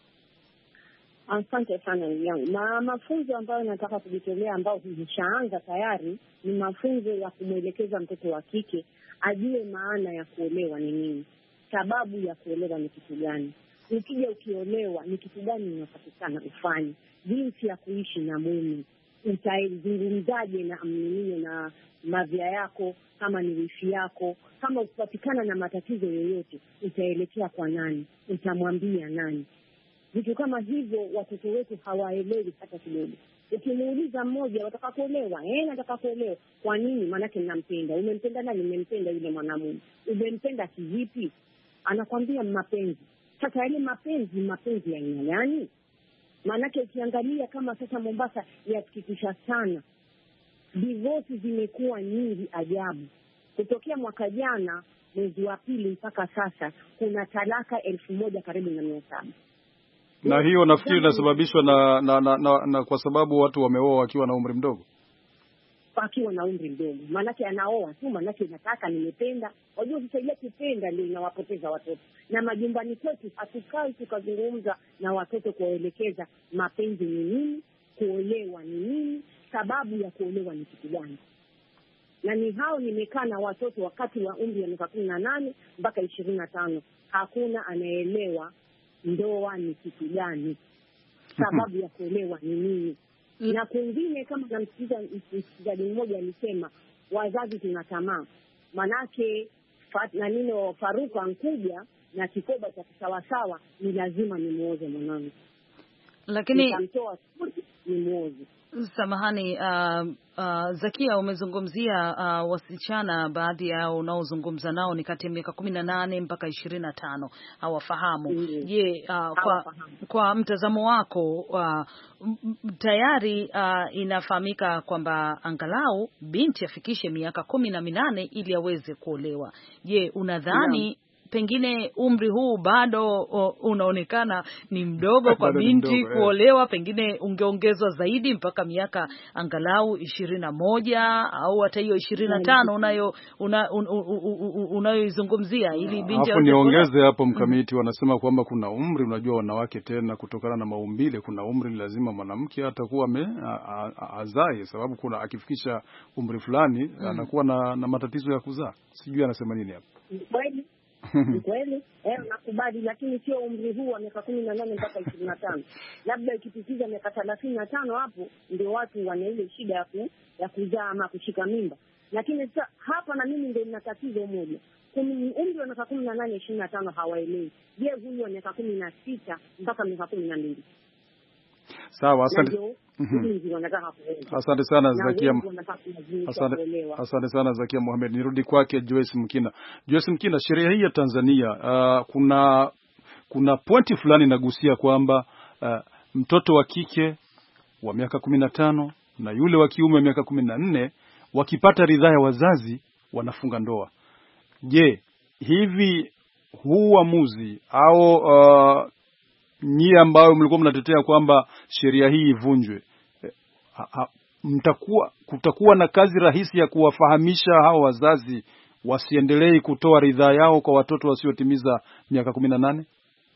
H: Asante sana yangu. Ma mafunzo ambayo nataka kujitolea ambao nimeshaanza tayari ni mafunzo ya kumwelekeza mtoto wa kike ajue maana ya kuolewa ni nini, sababu ya kuolewa ni kitu gani, ukija ukiolewa ni kitu gani unapatikana ufanye, jinsi ya kuishi na mume, utaizungumzaje na mninio na mavya yako, kama ni wifi yako, kama ukipatikana na matatizo yoyote utaelekea kwa nani, utamwambia nani. Vitu kama hivyo watoto wetu hawaelewi hata kidogo. Ukimuuliza mmoja wataka kuolewa, eh nataka kuolewa. Kwa nini? Maana yake ninampenda. Umempenda nani? Nimempenda yule mwanamume. Umempenda kivipi? Anakwambia mapenzi. Sasa yale mapenzi, mapenzi ya aina gani? Maana yake ukiangalia kama sasa Mombasa yasikitisha sana. Divorce zimekuwa nyingi ajabu. Kutokea mwaka jana mwezi wa pili mpaka sasa kuna talaka elfu moja karibu na mia saba.
A: Na hiyo nafikiri inasababishwa na na, na na na kwa sababu watu wameoa wakiwa na umri mdogo.
H: Wakiwa na umri mdogo. Maanake anaoa tu, maanake nataka nimependa. Wajua kusaidia kupenda ndio inawapoteza watoto. Na majumbani kwetu hatukai tukazungumza na watoto kuwaelekeza mapenzi ni nini, kuolewa ni nini, sababu ya kuolewa ni kitu gani. Na ni hao nimekaa na watoto wakati wa umri wa miaka kumi na nane mpaka ishirini na tano. Hakuna anaelewa ndoa ni kitu gani, sababu ya kuolewa ni nini. Na kwingine kama namsikiza msikilizaji mmoja alisema wazazi tuna tamaa, manake na nino Faruku ankuja na kikoba cha sawasawa, ni lazima nimuoze mwanangu,
B: lakini
H: nitamtoa nimuoze.
B: Samahani, uh, uh, Zakia, umezungumzia uh, wasichana baadhi yao unaozungumza nao ni kati ya miaka kumi na nane mpaka ishirini na tano, hawafahamu. Je, mm. uh, kwa, kwa mtazamo wako uh, tayari uh, inafahamika kwamba angalau binti afikishe miaka kumi na minane ili aweze kuolewa. Je, unadhani pengine umri huu bado o, unaonekana ni mdogo kwa binti
A: mdogo,
B: kuolewa eh. Pengine ungeongezwa zaidi mpaka miaka angalau ishirini na moja au hata hiyo ishirini na tano unayo una, un, un, un, unayoizungumzia ili binti
A: hapo niongeze hapo mkamiti. Wanasema kwamba kuna umri, unajua wanawake tena kutokana na maumbile, kuna umri ni lazima mwanamke atakuwa ame azae, sababu kuna akifikisha umri fulani mm. anakuwa na, na matatizo ya kuzaa. Sijui anasema nini hapo.
H: Kweli kweli, eh, nakubali, lakini sio umri huu wa miaka kumi na nane mpaka ishirini na tano. Labda ikipitiza miaka thelathini na tano hapo ndio watu wana ile shida ya ku, ya kuzaa ama kushika mimba. Lakini sasa hapa na mimi ndio nina tatizo moja. Umri wa miaka kumi na nane ishirini na tano hawaelewi. Je, huyu wa miaka kumi na sita mpaka miaka kumi na mbili?
A: Sawa, asante. Asante sana Zakia. Asante, asante sana Zakia Mohamed. Nirudi kwake Joyce Mkina. Joyce Mkina, sheria hii ya Tanzania uh, kuna kuna pointi fulani nagusia kwamba uh, mtoto wa kike wa miaka kumi na tano na yule wa kiume wa miaka kumi na nne wakipata ridhaa ya wazazi wanafunga ndoa. Je, hivi huu uamuzi au uh, nyie ambayo mlikuwa mnatetea kwamba sheria hii ivunjwe, ha, ha, mtakuwa kutakuwa na kazi rahisi ya kuwafahamisha hao wazazi wasiendelee kutoa ridhaa yao kwa watoto wasiotimiza miaka kumi na nane?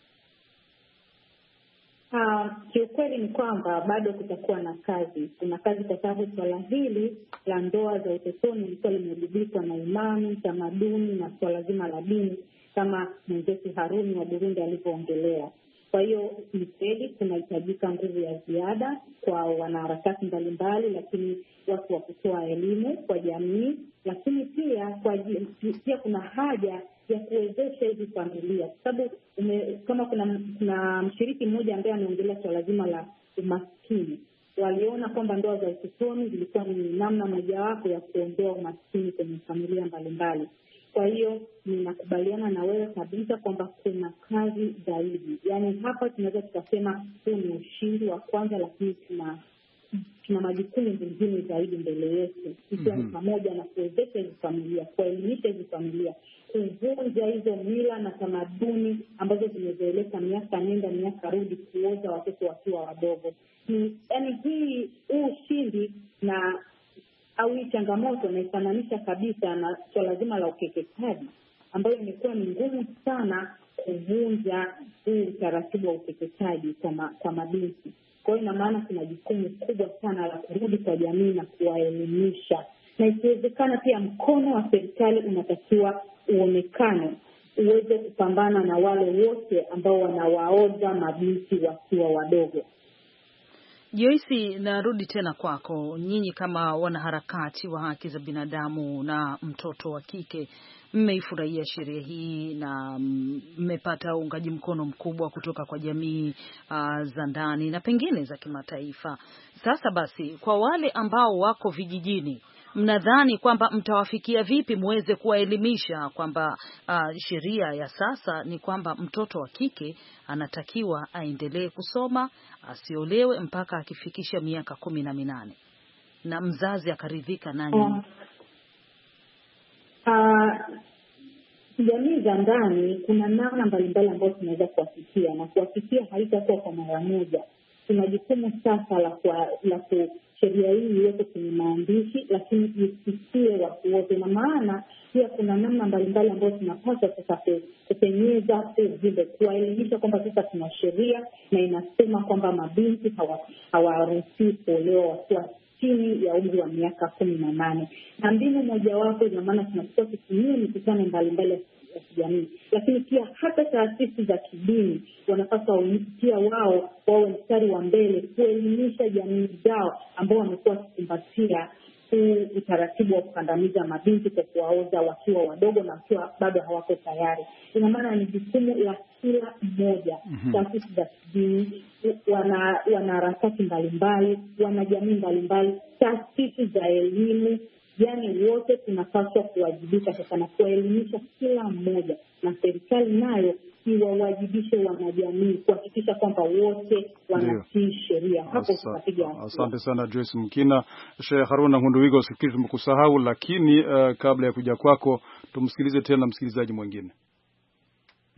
E: Uh, kiukweli ni kwamba bado kutakuwa na kazi. Kuna kazi kwa sababu swala hili la ndoa za utotoni lilikuwa limegubikwa na imani, tamaduni na swala zima la dini kama mwenzetu Haruni wa Burundi alivyoongelea. Kwa hiyo ni kweli kunahitajika nguvu ya ziada kwa wanaharakati mbalimbali, lakini watu wa kutoa elimu kwa jamii, lakini pia kwa pia kuna haja ya kuwezesha hizi familia, kwa sababu kama kuna kuna mshiriki mmoja ambaye anaongelea swala zima la umaskini. Waliona kwamba ndoa za utotoni zilikuwa ni namna mojawapo ya kuondoa umaskini kwenye familia mbalimbali. Kwa hiyo ninakubaliana na wewe kabisa kwamba kuna kazi zaidi. Yaani hapa tunaweza tukasema huu ni ushindi wa kwanza, lakini tuna tuna majukumu mengine zaidi mbele yetu. Ikiwa ni pamoja na kuwezesha hizi familia, kuelimisha hizi familia, kuvunja hizo mila na tamaduni ambazo zimezoeleka miaka nenda miaka rudi, kuoza watoto wakiwa wadogo. Ni yaani hii huu ushindi na au hii changamoto naifananisha kabisa na swala zima la ukeketaji, ambayo imekuwa ni ngumu sana kuvunja huu utaratibu wa ukeketaji kwa mabinti. Kwa hiyo ina maana kuna jukumu kubwa sana la kurudi kwa jamii na kuwaelimisha. Na ikiwezekana pia mkono wa serikali unatakiwa uonekane, uweze kupambana na wale wote ambao wanawaoza mabinti wakiwa wadogo.
B: Joyce, narudi tena kwako. Nyinyi kama wanaharakati wa haki za binadamu na mtoto wa kike, mmeifurahia sheria hii na mmepata uungaji mkono mkubwa kutoka kwa jamii uh, za ndani na pengine za kimataifa. Sasa basi, kwa wale ambao wako vijijini, mnadhani kwamba mtawafikia vipi muweze kuwaelimisha kwamba uh, sheria ya sasa ni kwamba mtoto wa kike anatakiwa aendelee kusoma, asiolewe mpaka akifikisha miaka kumi na minane na mzazi akaridhika na nyinyi?
E: Uh, jamii za ndani kuna namna mbalimbali ambazo tunaweza kuwafikia, na kuwafikia haitakuwa kwa mara moja. Tuna jukumu sasa la kwa, la sheria hii iweke kwenye maandishi, lakini isikie watu wote. Na maana pia kuna namna mbalimbali ambazo tunapaswa sasa kupenyeza vile, kuwaelimisha kwamba sasa tuna sheria na inasema kwamba mabinti hawaruhusiwi kuolewa wakiwa chini ya umri wa miaka kumi na nane. Na mbinu mojawapo ina maana tunatakiwa kutumia mikutano mbalimbali ya kijamii, lakini pia hata taasisi za kidini wanapaswa pia wao wawe mstari wa mbele kuelimisha jamii zao ambao wamekuwa wakikumbatia utaratibu wa kukandamiza mabinti kwa kuwaoza wakiwa wadogo na wakiwa bado hawako tayari. Ina maana ni jukumu la kila mmoja, taasisi za kidini, wana wanaharakati mbalimbali, wanajamii mbalimbali, taasisi za elimu, yani wote tunapaswa kuwajibika sasa na kuelimisha kila mmoja, na serikali nayo iwawajibishe wanajamii kuhakikisha kwamba wote wanatii sheria. Hapo tutapiga hatua.
A: Asante sana Joyce Mkina. Sheikh Haruna Hunduwiga, usikilize tumekusahau, lakini uh, kabla ya kuja kwako tumsikilize tena msikilizaji mwingine.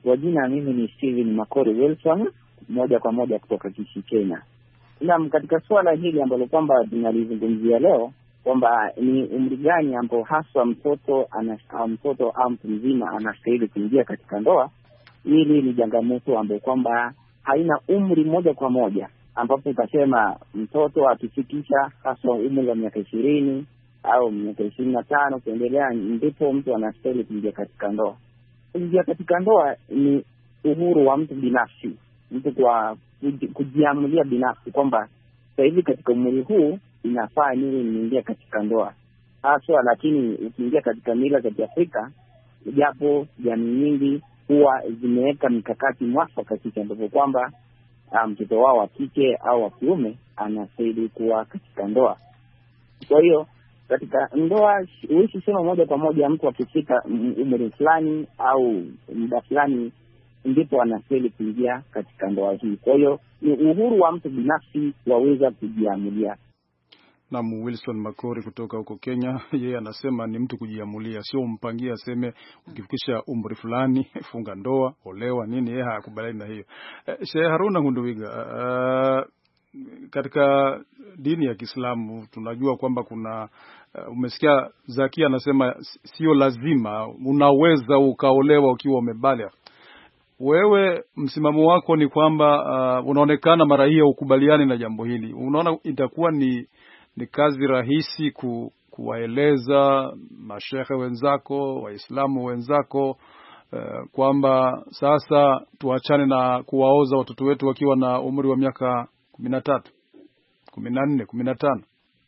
J: Kwa jina mimi ni Steven Makori Wilson, moja kwa moja kutoka Kisii, Kenya. Na katika swala hili ambalo kwamba tunalizungumzia leo, kwamba ni umri gani ambao hasa mtoto ana mtoto au mtu mzima anastahili kuingia katika ndoa, hili ni changamoto ambayo kwamba haina umri moja kwa moja, ambapo utasema mtoto akifikisha hasa umri wa miaka ishirini au miaka ishirini na tano kuendelea ndipo mtu anastahili kuingia katika ndoa. Kuingia katika ndoa ni uhuru wa mtu binafsi, mtu kwa kujiamulia binafsi kwamba sasa hivi katika umri huu inafaa nini niingia katika ndoa haswa. Lakini ukiingia katika mila za Kiafrika, japo jamii nyingi huwa zimeweka mikakati mwafaka katika ambapo kwamba mtoto wao wa kike au wa kiume anastahili kuwa katika ndoa. Kwa hiyo katika ndoa huwezi sema moja kwa moja mtu akifika umri fulani au muda fulani ndipo anastahili kuingia katika ndoa hii. Kwa hiyo ni uhuru wa mtu binafsi waweza kujiamulia.
A: Na Wilson Makori kutoka huko Kenya, yeye anasema ni mtu kujiamulia, sio umpangie aseme ukifikisha umri fulani funga ndoa, olewa nini, yeye hakubaliani na hiyo. Eh, Sheikh Haruna Ngunduwiga, uh, katika dini ya Kiislamu tunajua kwamba kuna uh, umesikia Zakia anasema sio lazima, unaweza ukaolewa ukiwa umebaligh. Wewe msimamo wako ni kwamba uh, unaonekana mara hii ukubaliani na jambo hili. Unaona itakuwa ni ni kazi rahisi ku, kuwaeleza mashehe wenzako, Waislamu wenzako uh, kwamba sasa tuachane na kuwaoza watoto wetu wakiwa na umri wa miaka kumi na tatu, kumi na nne, kumi na tano?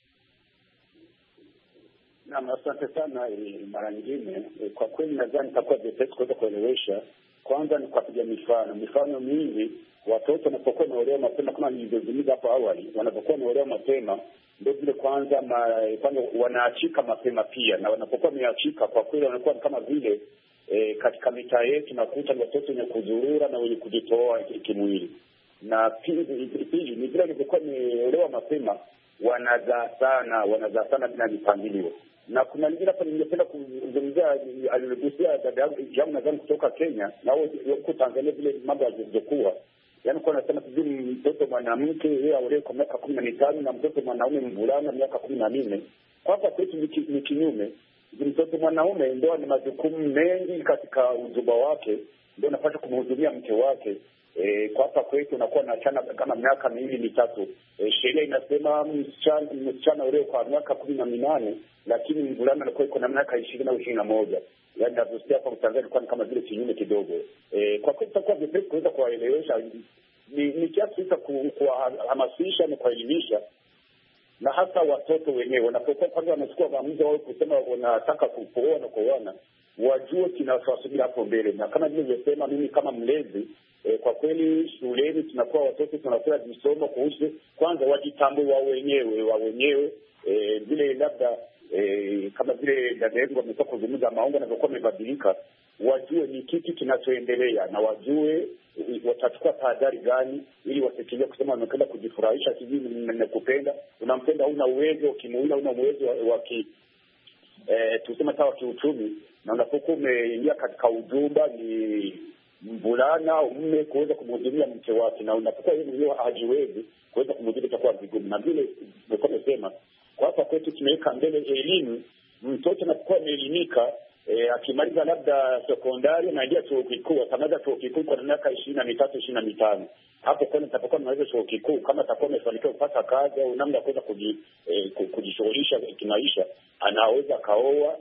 F: Naam, asante sana. Mara nyingine kwa kweli nadhani itakuwa vyepesi kuweza kuelewesha. Kwanza ni kupiga mifano, mifano mingi. Watoto wanapokuwa wanaolewa mapema, kama nilivyozungumza hapo awali, wanapokuwa wanaolewa mapema ndio vile kwanza ma, kwanza wanaachika mapema pia, na wanapokuwa wameachika kwa kweli wanakuwa kama vile e, katika mitaa yetu nakuta ni watoto wenye kuzurura na wenye kujitoa kimwili. Na pili ni vile wanapokuwa wameolewa mapema wanazaa sana, wanazaa sana bila mipangilio. Na kuna lingine hapa ningependa kuzungumzia, aligusia dada yangu nadhani kutoka Kenya na huko Tanzania vile mambo yalivyokuwa. Yaani kwa nasema sijui mtoto mwanamke yeye aolewe kwa miaka kumi na mitano na mtoto mwanaume mvulana miaka kumi na nne. Kwa hapa kwetu ni kinyume. Mtoto mwanaume ndio ana majukumu mengi katika uzuba wake, ndio anapaswa kumhudumia mke wake. E, kwa hapa kwetu unakuwa na chana kama miaka miwili mitatu. E, sheria inasema msichana msichana aolewe kwa miaka kumi na minane, lakini mvulana anakuwa iko na miaka ishirini au ishirini na moja. Yaani navyosia hapa Tanzania kwa kama vile kinyume kidogo. E, kwa kweli tutakuwa vyepesi kuweza kuwaelewesha, ni ni kiasi cha kuhamasisha na kuelimisha, na hasa watoto wenyewe wanapokuwa kwanza wanachukua maamuzi wao kusema wanataka kuoa na kuoana, wajue kinachowasubiri hapo mbele. Na kama vile nimesema mimi kama mlezi, e, kwa kweli shuleni tunakuwa watoto tunapewa visomo kuhusu kwanza wajitambue wao wenyewe wa wenyewe e, vile labda e, kama vile dada yangu ametoka kuzungumza maongo na kwa mebadilika, wajue ni kitu kinachoendelea na wajue watachukua tahadhari gani ili wasikilie kusema wanapenda kujifurahisha sijui ninakupenda, unampenda una uwezo kimuila una uwezo wa ki eh tuseme sawa kiuchumi, na unapokuwa umeingia katika ujumba ni mvulana au mume kuweza kumhudumia mke wake, na unapokuwa yeye hajiwezi kuweza kumhudumia itakuwa vigumu. Na vile ndio nimesema kwa hapa kwetu tumeweka mbele elimu. Mtoto anapokuwa ameelimika E, akimaliza labda sekondari na ndio chuo kikuu, atamaliza chuo kikuu kwa miaka ishirini na mitatu ishirini na mitano. Hapo kwa nitapokuwa nimaliza chuo kikuu, kama atakuwa amefanikiwa kupata kazi au namna ya kuweza kujishughulisha e, kimaisha, anaweza kaoa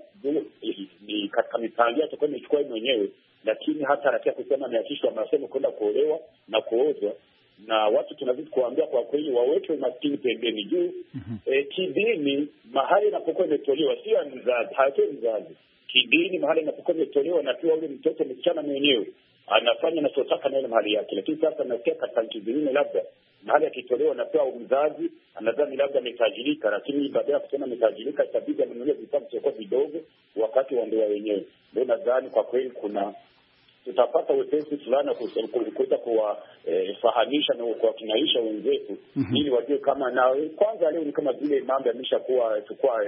F: ni katika mipango yake kwa imechukua yeye mwenyewe, lakini hata anatia kusema ameachishwa masomo kwenda kuolewa na kuozwa. Na watu tunazidi kuambia kwa kweli waweke umaskini pembeni juu. Mm-hmm. E, kidini mahali inapokuwa imetolewa sio mzazi, haitoi mzazi. Kidini mahali inapokuwa imetolewa na pia ule mtoto msichana mwenyewe anafanya anachotaka na ile mahali yake. Lakini sasa nasikia katika kidini labda mahali akitolewa na pia mzazi anadhani labda ametajirika, lakini baada ya kusema ametajirika itabidi anunulie vitabu vya vidogo wakati wa ndoa wenyewe. Ndio nadhani kwa kweli kuna tutapata wepesi fulani kuweza kuwafahamisha na kuwakinaisha wenzetu mm -hmm. ili wajue kama na kwanza leo ni kama vile mambo yameshakuwa tukua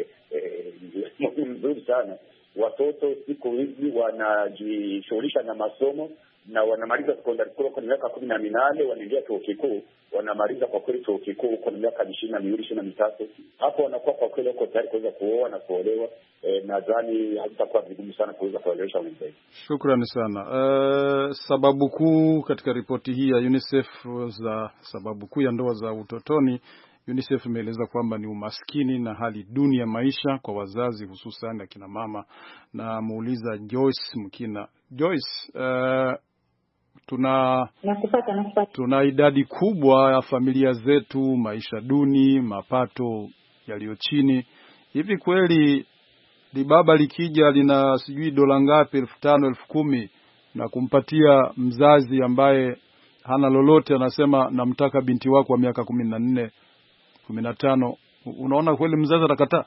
F: mzuri sana. Watoto siku hizi wanajishughulisha na masomo na wanamaliza sekondari kwa miaka kumi na minane, wanaingia chuo kikuu, wanamaliza kwa kweli chuo kikuu kwa miaka ishirini na miwili, ishirini na mitatu. Hapo wanakuwa kwa kweli wako tayari kuweza kuoa na kuolewa. E, nadhani haitakuwa vigumu sana kuweza kuelewesha wenzetu.
A: Shukrani sana. Uh, sababu kuu katika ripoti hii ya UNICEF za sababu kuu ya ndoa za utotoni, UNICEF imeeleza kwamba ni umaskini na hali duni ya maisha kwa wazazi hususan akina mama. Na muuliza Joyce Mkina. Joyce, uh, tuna
E: nakupata nakupata
A: tuna idadi kubwa ya familia zetu, maisha duni, mapato yaliyo chini. Hivi kweli li baba likija lina sijui dola ngapi, elfu tano, elfu kumi, na kumpatia mzazi ambaye hana lolote, anasema namtaka binti wako wa miaka kumi na nne, kumi na tano, unaona kweli mzazi atakataa?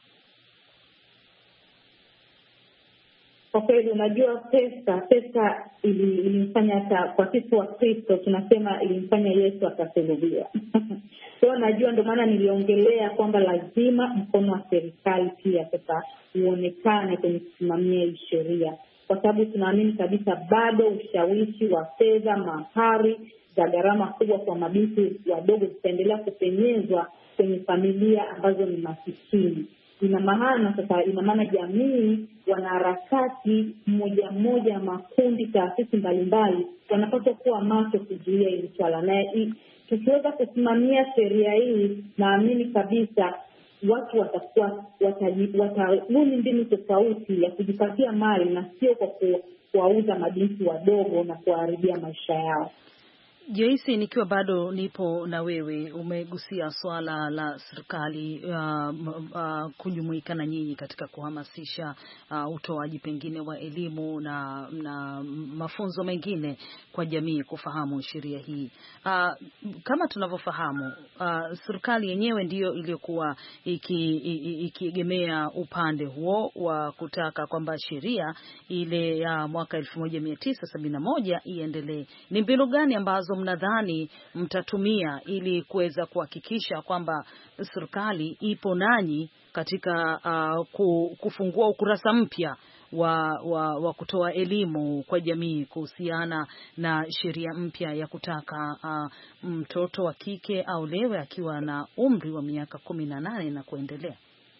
E: Kwa kweli unajua pesa pesa ilimfanya hata kwa sisi wa Kristo tunasema ilimfanya Yesu akasulubiwa. So najua ndio maana niliongelea kwamba lazima mkono wa serikali pia sasa uonekane kwenye kusimamia hii sheria, kwa sababu tunaamini kabisa bado ushawishi wa fedha, mahari za gharama kubwa kwa mabinti wadogo zitaendelea kupenyezwa kwenye familia ambazo ni masikini. Ina maana sasa, ina maana jamii, wanaharakati mmoja mmoja, makundi, taasisi mbalimbali wanapaswa kuwa macho kuzuia hili swala. Na tukiweza kusimamia sheria hii, naamini kabisa watu watakuwa watabuni mbinu tofauti ya kujipatia mali na sio kwa kuwauza mabinti wadogo na kuharibia maisha yao.
B: Joyce, nikiwa bado nipo na wewe, umegusia swala la serikali uh, uh, kujumuika na nyinyi katika kuhamasisha uh, utoaji pengine wa elimu na, na mafunzo mengine kwa jamii kufahamu sheria hii. Uh, kama tunavyofahamu, uh, serikali yenyewe ndiyo iliyokuwa ikiegemea iki upande huo wa kutaka kwamba sheria ile ya uh, mwaka elfu moja mia tisa sabini na moja iendelee. Ni mbinu gani ambazo mnadhani mtatumia ili kuweza kuhakikisha kwamba serikali ipo nanyi katika uh, kufungua ukurasa mpya wa, wa, wa kutoa elimu kwa jamii kuhusiana na sheria mpya ya kutaka uh, mtoto wa kike aolewe akiwa na umri wa miaka kumi na nane na kuendelea?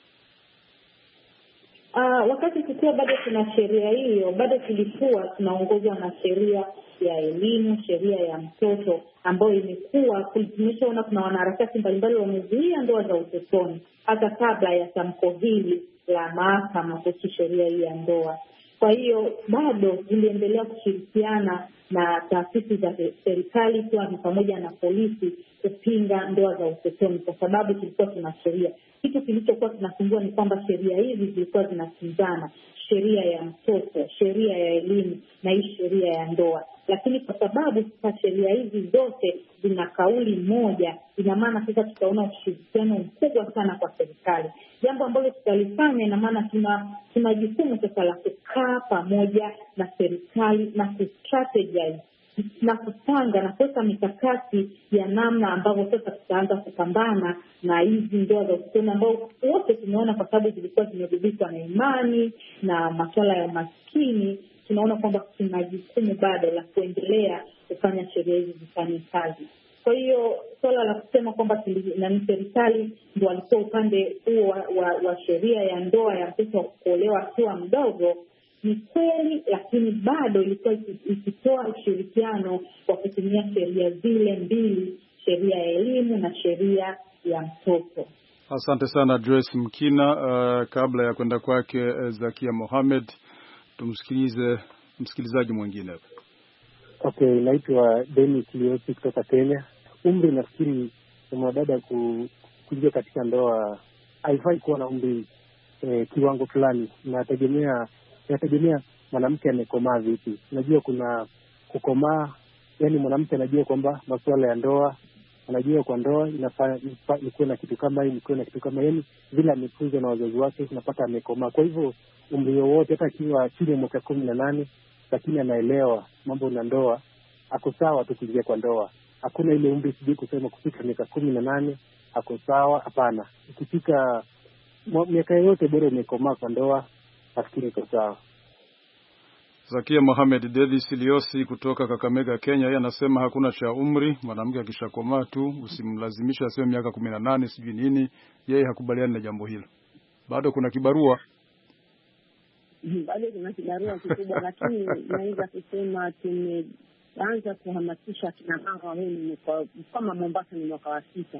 E: Uh, wakati tukiwa bado tuna sheria hiyo, bado tulikuwa tunaongozwa na sheria ya elimu, sheria ya mtoto ambayo imekuwa tumeshaona kuna wanaharakati mbalimbali wamezuia ndoa za utotoni hata kabla ya tamko hili la mahakama kuhusu sheria hii ya ndoa. Kwa hiyo bado tuliendelea kushirikiana na taasisi za serikali ikiwa ni pamoja na polisi kupinga ndoa za utotoni, kwa sababu tulikuwa tuna sheria. Kitu kilichokuwa kinasumbua ni kwamba sheria hizi zilikuwa zinakinzana, sheria ya mtoto, sheria ya elimu na hii sheria ya ndoa. Lakini kwa sababu sasa sheria hizi zote zina kauli moja, ina maana sasa tutaona ushirikiano mkubwa sana kwa serikali. Jambo ambalo tutalifanya, ina maana tuna tuna jukumu sasa la kukaa pamoja na serikali na kustrategize na kupanga na kuweka mikakati ya namna ambavyo sasa tutaanza kupambana na hizi ndoa za utotoni ambao wote tumeona kwa sababu zilikuwa zimedhibitwa na imani na masuala ya maskini. Tunaona kwamba tuna jukumu bado la kuendelea kufanya sheria hizi zifanye kazi. Kwa hiyo swala la kusema kwamba na serikali ndio walikuwa upande huo wa, wa, wa sheria ya ndoa ya mtoto kuolewa akiwa mdogo ni kweli, lakini bado ilikuwa ikitoa ushirikiano kwa kutumia sheria zile mbili, sheria ya elimu na sheria ya mtoto.
A: Asante sana Joyce Mkina. Uh, kabla ya kwenda kwake uh, Zakia Mohamed, tumsikilize msikilizaji mwingine.
D: Okay, naitwa Dennis Liosi kutoka Kenya. Umri nafikiri mwanadada kuingia katika ndoa haifai kuwa na umri eh, kiwango fulani. Nategemea nategemea mwanamke amekomaa vipi. Najua kuna kukomaa, yani mwanamke anajua kwamba masuala ya ndoa, anajua kwa ndoa inafaa ikuwe na kitu kama hii, ikuwe na kitu kama yani vile amefunzwa na wazazi wake, tunapata amekomaa. Kwa hivyo umri wowote hata akiwa chini ya mwaka kumi na nane lakini anaelewa mambo na ndoa, ako sawa tu kuingia kwa ndoa. Hakuna ile umri sijui kusema kufika miaka kumi na nane ako sawa. Hapana, ukifika miaka yote bora umekomaa kwa ndoa, nafikiri iko sawa.
A: Zakia Mohamed Davis Iliosi kutoka Kakamega, Kenya, yeye anasema hakuna cha umri, mwanamke akishakomaa tu usimlazimisha aseme miaka kumi na nane sijui nini. Yeye hakubaliani na jambo hilo. Bado kuna kibarua.
H: Bado kuna kibarua kikubwa lakini naweza kusema tumeanza kuhamasisha kina mama wengi kwa kama Mombasa ni mwaka wa sita,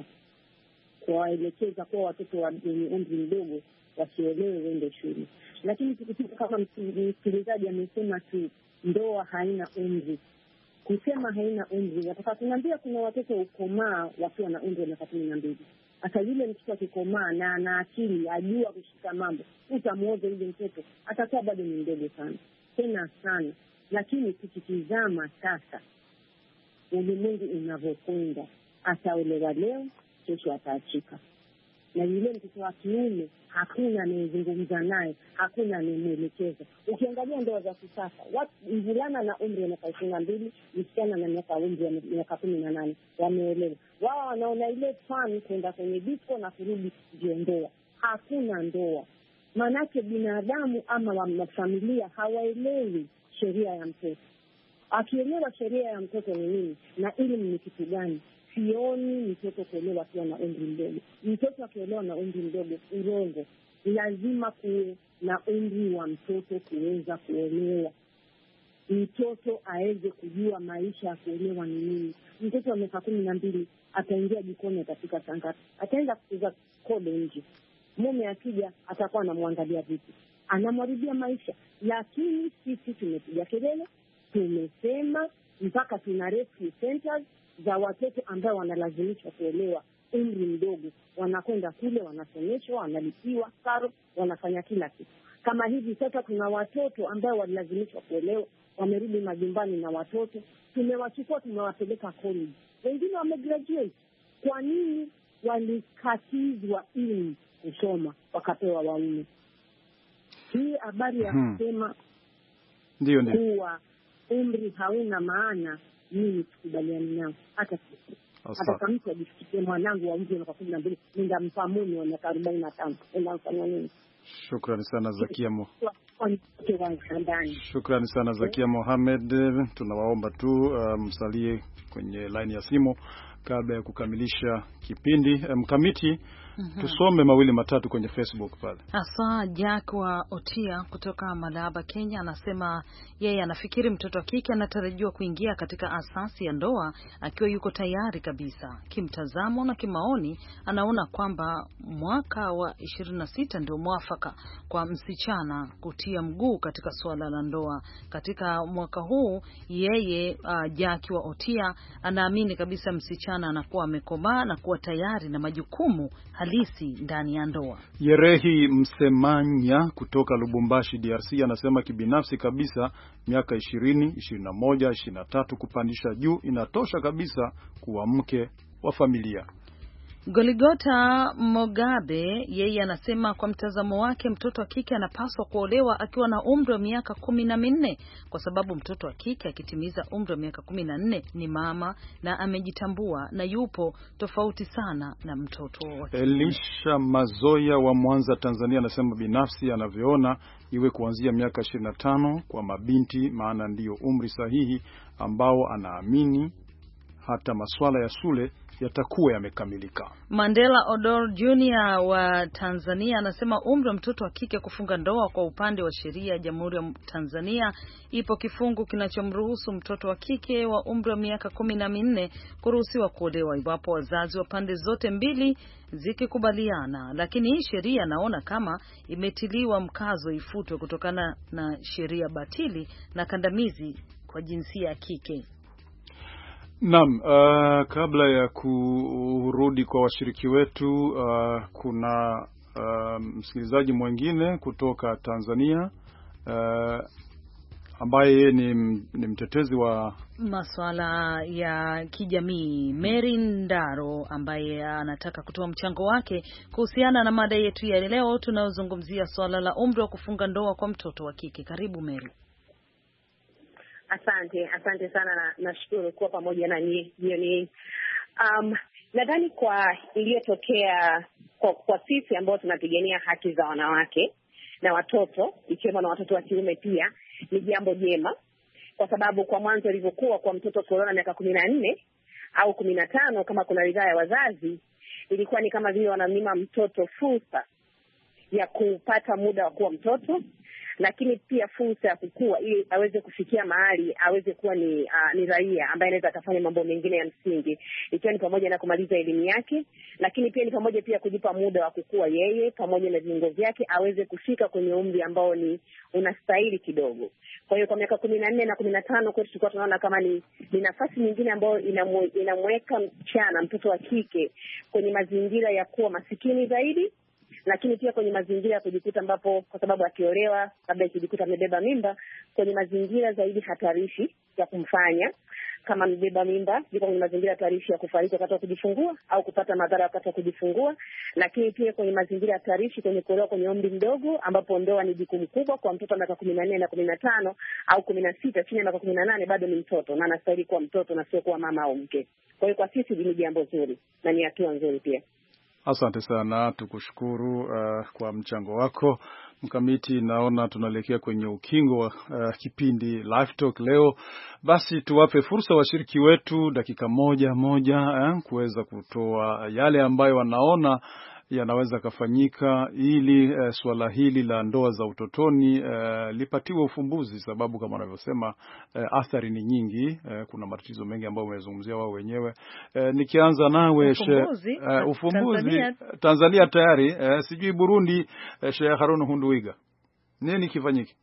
H: kuwaelekeza kwa watoto wenye umri mdogo wasiolewe wende shule. Lakini tukifika kama msikilizaji amesema tu ndoa haina umri. Kusema haina umri, nataka kuniambia kuna watoto ukomaa wakiwa na umri wa miaka kumi na mbili. Hata yule mtoto akikomaa na ana akili, ajua kushika mambo, utamuoza yule mtoto, atakuwa bado ni mdogo sana. Tena sana. Lakini tukitizama sasa ulimwengu unavyokwenda, ataolewa leo, kesho ataachika. Na yule mtoto wa kiume hakuna anayezungumza naye, hakuna anayemwelekeza. Ukiangalia ndoa za kisasa, watu mvulana na umri wa miaka ishirini na mbili, msichana na miaka umri wa miaka kumi na nane wameolewa. Wao wanaona ile fun kwenda kwenye disco na kurudi ndio ndoa. Hakuna ndoa. Maanake binadamu ama familia hawaelewi sheria ya mtoto. Akielewa sheria ya mtoto ni nini na elimu ni kitu gani, sioni mtoto kuelewa akiwa na umri mdogo. Mtoto akielewa na umri mdogo urongo. Lazima kuwe na umri wa mtoto kuweza kuelewa. Mtoto aweze kujua maisha ya kuelewa ni nini. Mtoto wa miaka kumi na mbili ataingia jikoni atafika saa ngapi? Ataenda kucheza kode nje. Mume akija atakuwa anamwangalia vipi? Anamharibia maisha. Lakini sisi tumepiga kelele, tumesema mpaka tuna rescue centers za watoto ambao wanalazimishwa kuelewa umri mdogo. Wanakwenda kule, wanasomeshwa, wanalipiwa karo, wanafanya kila kitu. Kama hivi sasa kuna watoto ambao walilazimishwa kuelewa, wamerudi majumbani na watoto. Tumewachukua, tumewapeleka college. Wengine wamegraduate. Kwa nini walikatizwa ili kusoma wakapewa waume? Hii habari ya
A: hmm.
H: kusema
A: ndio ndio
H: kuwa umri hauna maana, mimi tukubaliani nao. Hata hata kama mtu ajifikirie mwanangu wa umri wa kumi na mbili nenda mpamuni wa miaka arobaini na tano enda mfanya nini?
A: Shukrani sana Zakia Mo. Shukrani sana Zakia Mohamed. Tunawaomba tu uh, msalie kwenye line ya simu kabla ya kukamilisha kipindi. Mkamiti, mm-hmm. tusome mawili matatu kwenye Facebook pale.
B: Hasa Jack wa Otia kutoka Malaba, Kenya, anasema yeye anafikiri mtoto wa kike anatarajiwa kuingia katika asasi ya ndoa akiwa yuko tayari kabisa. Kimtazamo na kimaoni anaona kwamba mwaka wa ishirini na sita ndio mwafaka kwa msichana kutia mguu katika suala la ndoa. Katika mwaka huu yeye uh, Jack wa Otia anaamini kabisa msichana anakuwa amekomaa na kuwa tayari na majukumu halisi ndani ya ndoa.
A: Yerehi Msemanya kutoka Lubumbashi D R C anasema kibinafsi kabisa miaka ishirini, ishirini na moja, ishirini na tatu kupandisha juu inatosha kabisa kuwa mke wa familia.
B: Goligota Mogabe yeye anasema kwa mtazamo wake mtoto wa kike anapaswa kuolewa akiwa na umri wa miaka kumi na minne kwa sababu mtoto wa kike akitimiza umri wa miaka kumi na nne ni mama na amejitambua na yupo tofauti sana na mtoto wa kike.
A: Elisha Mazoya wa Mwanza, Tanzania anasema binafsi anavyoona iwe kuanzia miaka ishirini na tano kwa mabinti, maana ndiyo umri sahihi ambao anaamini hata masuala ya shule yatakuwa yamekamilika.
B: Mandela Odor Junior wa Tanzania anasema umri wa mtoto wa kike kufunga ndoa kwa upande wa sheria ya Jamhuri ya Tanzania ipo kifungu kinachomruhusu mtoto wa kike wa umri wa miaka kumi na minne kuruhusiwa kuolewa iwapo wazazi wa pande zote mbili zikikubaliana, lakini hii sheria naona kama imetiliwa mkazo ifutwe kutokana na sheria batili na kandamizi kwa jinsia ya kike.
A: Naam, uh, kabla ya kurudi kwa washiriki wetu, uh, kuna uh, msikilizaji mwingine kutoka Tanzania uh, ambaye ni, ni mtetezi wa
B: masuala ya kijamii, Mary Ndaro, ambaye anataka kutoa mchango wake kuhusiana na mada yetu ya leo tunayozungumzia swala la umri wa kufunga ndoa kwa mtoto wa kike. Karibu Mary.
H: Asante, asante sana na nashukuru kuwa pamoja na nyinyi. Um, nadhani kwa iliyotokea kwa, kwa sisi ambao tunapigania haki za wanawake na watoto, ikiwemo na watoto wa kiume pia, ni jambo jema. Kwa sababu kwa mwanzo ilivyokuwa kwa mtoto kuolewa miaka kumi na nne au kumi na tano kama kuna ridhaa ya wazazi, ilikuwa ni kama vile wanamnyima mtoto fursa ya kupata muda wa kuwa mtoto, lakini pia fursa ya kukua ili aweze kufikia mahali aweze kuwa ni uh, ni raia ambaye anaweza kufanya mambo mengine ya msingi, ikiwa ni pamoja na kumaliza elimu yake, lakini pia ni pamoja pia kujipa muda wa kukua yeye pamoja na viungo vyake, aweze kufika kwenye umri ambao ni unastahili kidogo. Kwa hiyo kwa miaka kumi na nne na kumi na tano kwetu tulikuwa tunaona kama ni, ni nafasi nyingine ambayo inamwe, inamweka mchana mtoto wa kike kwenye mazingira ya kuwa masikini zaidi, lakini pia kwenye mazingira ya kujikuta ambapo kwa sababu akiolewa labda ikijikuta amebeba mimba, kwenye mazingira zaidi hatarishi ya kumfanya kama mbeba mimba, yuko kwenye mazingira hatarishi ya kufariki wakati wa kujifungua au kupata madhara wakati wa kujifungua, lakini pia kwenye mazingira hatarishi kwenye kuolewa kwenye umri mdogo ambapo ndoa ni jukumu kubwa kwa mtoto miaka kumi na nne na kumi na tano au kumi na sita, chini ya miaka kumi na nane bado ni mtoto na anastahili kuwa mtoto na sio kuwa mama au mke. Kwa hiyo kwa sisi ni jambo zuri na ni hatua nzuri pia.
A: Asante sana, tukushukuru uh, kwa mchango wako. Mkamiti, naona tunaelekea kwenye ukingo wa uh, kipindi Live Talk leo. Basi tuwape fursa washiriki wetu dakika moja moja eh, kuweza kutoa yale ambayo wanaona yanaweza kufanyika ili uh, swala hili la ndoa za utotoni uh, lipatiwe ufumbuzi, sababu kama wanavyosema uh, athari ni nyingi. Uh, kuna matatizo mengi ambayo wamezungumzia wao wenyewe. Uh, nikianza nawe ufumbuzi, uh, ufumbuzi Tanzania, Tanzania tayari uh, sijui Burundi, uh, Sheikh Harun Hunduwiga, nini kifanyike?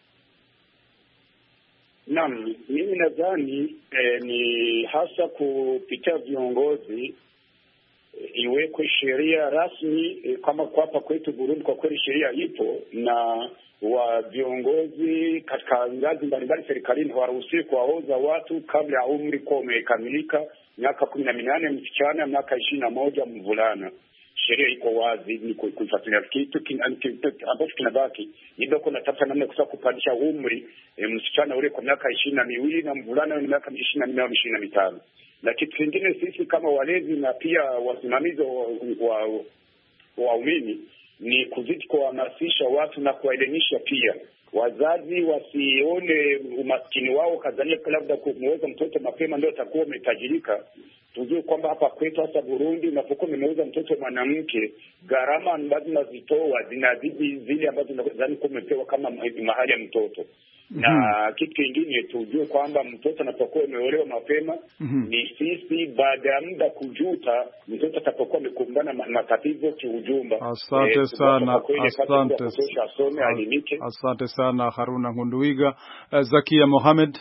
F: Naam, mimi nadhani eh, ni hasa kupitia viongozi iwekwe sheria rasmi e, kama kwa hapa kwetu Burundi kwa kweli sheria ipo, na wa viongozi katika ngazi mbalimbali serikalini hawaruhusiwi kuwaoza watu kabla ya umri kuwa umekamilika, miaka kumi na minane msichana, miaka ishirini na moja mvulana. Sheria iko wazi, ni kufuatilia kitu ambacho kinabaki ndio kuna tafuta namna kusa kupandisha umri e, msichana ule kwa miaka ishirini na miwili na mvulana ule miaka ishirini na minne au ishirini na mitano. Na kitu kingine, sisi kama walezi na pia wasimamizi wa waumini ni kuzidi kuhamasisha watu na kuwaelimisha pia. Wazazi wasione umaskini wao kadhania labda kumweza mtoto mapema ndio atakuwa umetajirika. Tujue kwamba hapa kwetu hasa Burundi unapokuwa umeuza mtoto mwanamke, gharama lazima zitoa zinazidi zile ambazo nadhani kwa umepewa kama mahali ya mtoto. Na mm-hmm. kitu kingine tujue kwamba mtoto anapokuwa ameolewa mapema mm-hmm. ni sisi baada ya muda kujuta mtoto atapokuwa amekumbana na matatizo kiujumla.
A: Asante eh, sana, asante. Asante, asante sana Haruna Hunduwiga. Uh, Zakia Mohamed.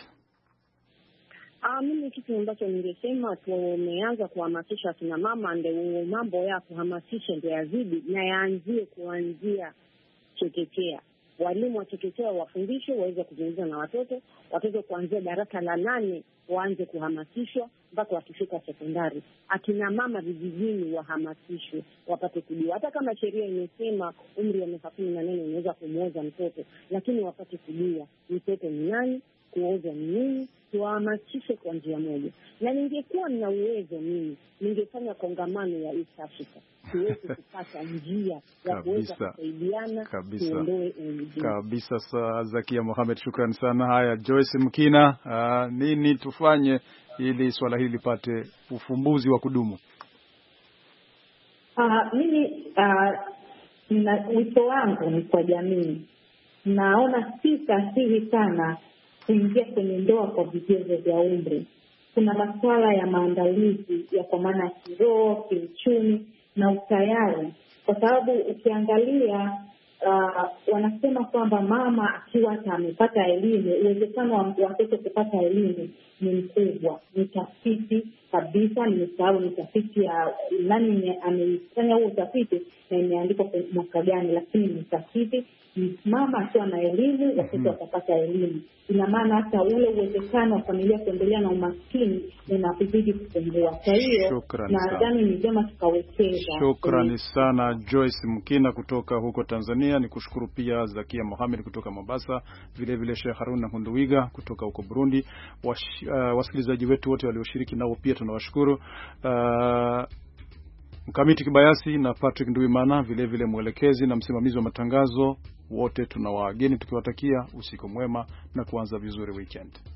H: Ah, mimi kitu ambacho ningesema tumeanza kuhamasisha kina mama, ndio mambo ya kuhamasisha ndio yazidi na yaanzie kuanzia chekechea. Walimu wa chekechea wafundishwe waweze kuzungumza na watoto, watoto kuanzia darasa la nane waanze kuhamasishwa mpaka wakifika sekondari. Akina mama vijijini wahamasishwe wapate kujua, hata kama sheria imesema umri wa miaka kumi na nane unaweza kumwoza mtoto, lakini wapate kujua mtoto ni nani, kuoza ni nini, tuwahamasishe kwa njia moja. Na ningekuwa na uwezo mimi ningefanya kongamano ya East Africa tuweze kupata njia ya kuweza kusaidiana tuondoe unyanyapaa
A: kabisa. Sa Zakia Mohamed, shukrani sana. Haya, Joyce Mkina, uh, nini tufanye ili swala hili lipate ufumbuzi wa kudumu?
E: Uh, mimi uh, na wito wangu ni kwa jamii. Naona si sahihi sana kuingia kwenye ndoa kwa vigezo vya umri. Kuna masuala ya maandalizi ya kwa maana kiroho, kiuchumi na utayari, kwa sababu ukiangalia uh, wanasema kwamba mama akiwa amepata elimu, uwezekano wa mtoto kupata elimu ni mkubwa. Ni tafiti kabisa, nimesahau ni tafiti ya nani ameifanya huo utafiti na imeandikwa kwa mwaka gani, lakini ni tafiti mama akiwa na elimu, watoto watapata elimu. Ina maana hata ule uwezekano wa familia kuendelea na umaskini unazidi kupungua. Kwa hiyo nadhani ni vyema tukawekeza.
A: Shukrani sana Joyce Mkina kutoka huko Tanzania. Nikushukuru pia Zakia Mohamed kutoka Mombasa, vile vile Sheikh Haruna Hunduwiga kutoka huko Burundi. Wash, uh, wasikilizaji wetu wote walioshiriki nao pia tunawashukuru. Uh, Mkamiti Kibayasi na Patrick Nduwimana, vile vile mwelekezi na msimamizi wa matangazo, wote tunawaageni tukiwatakia usiku mwema na kuanza vizuri weekend.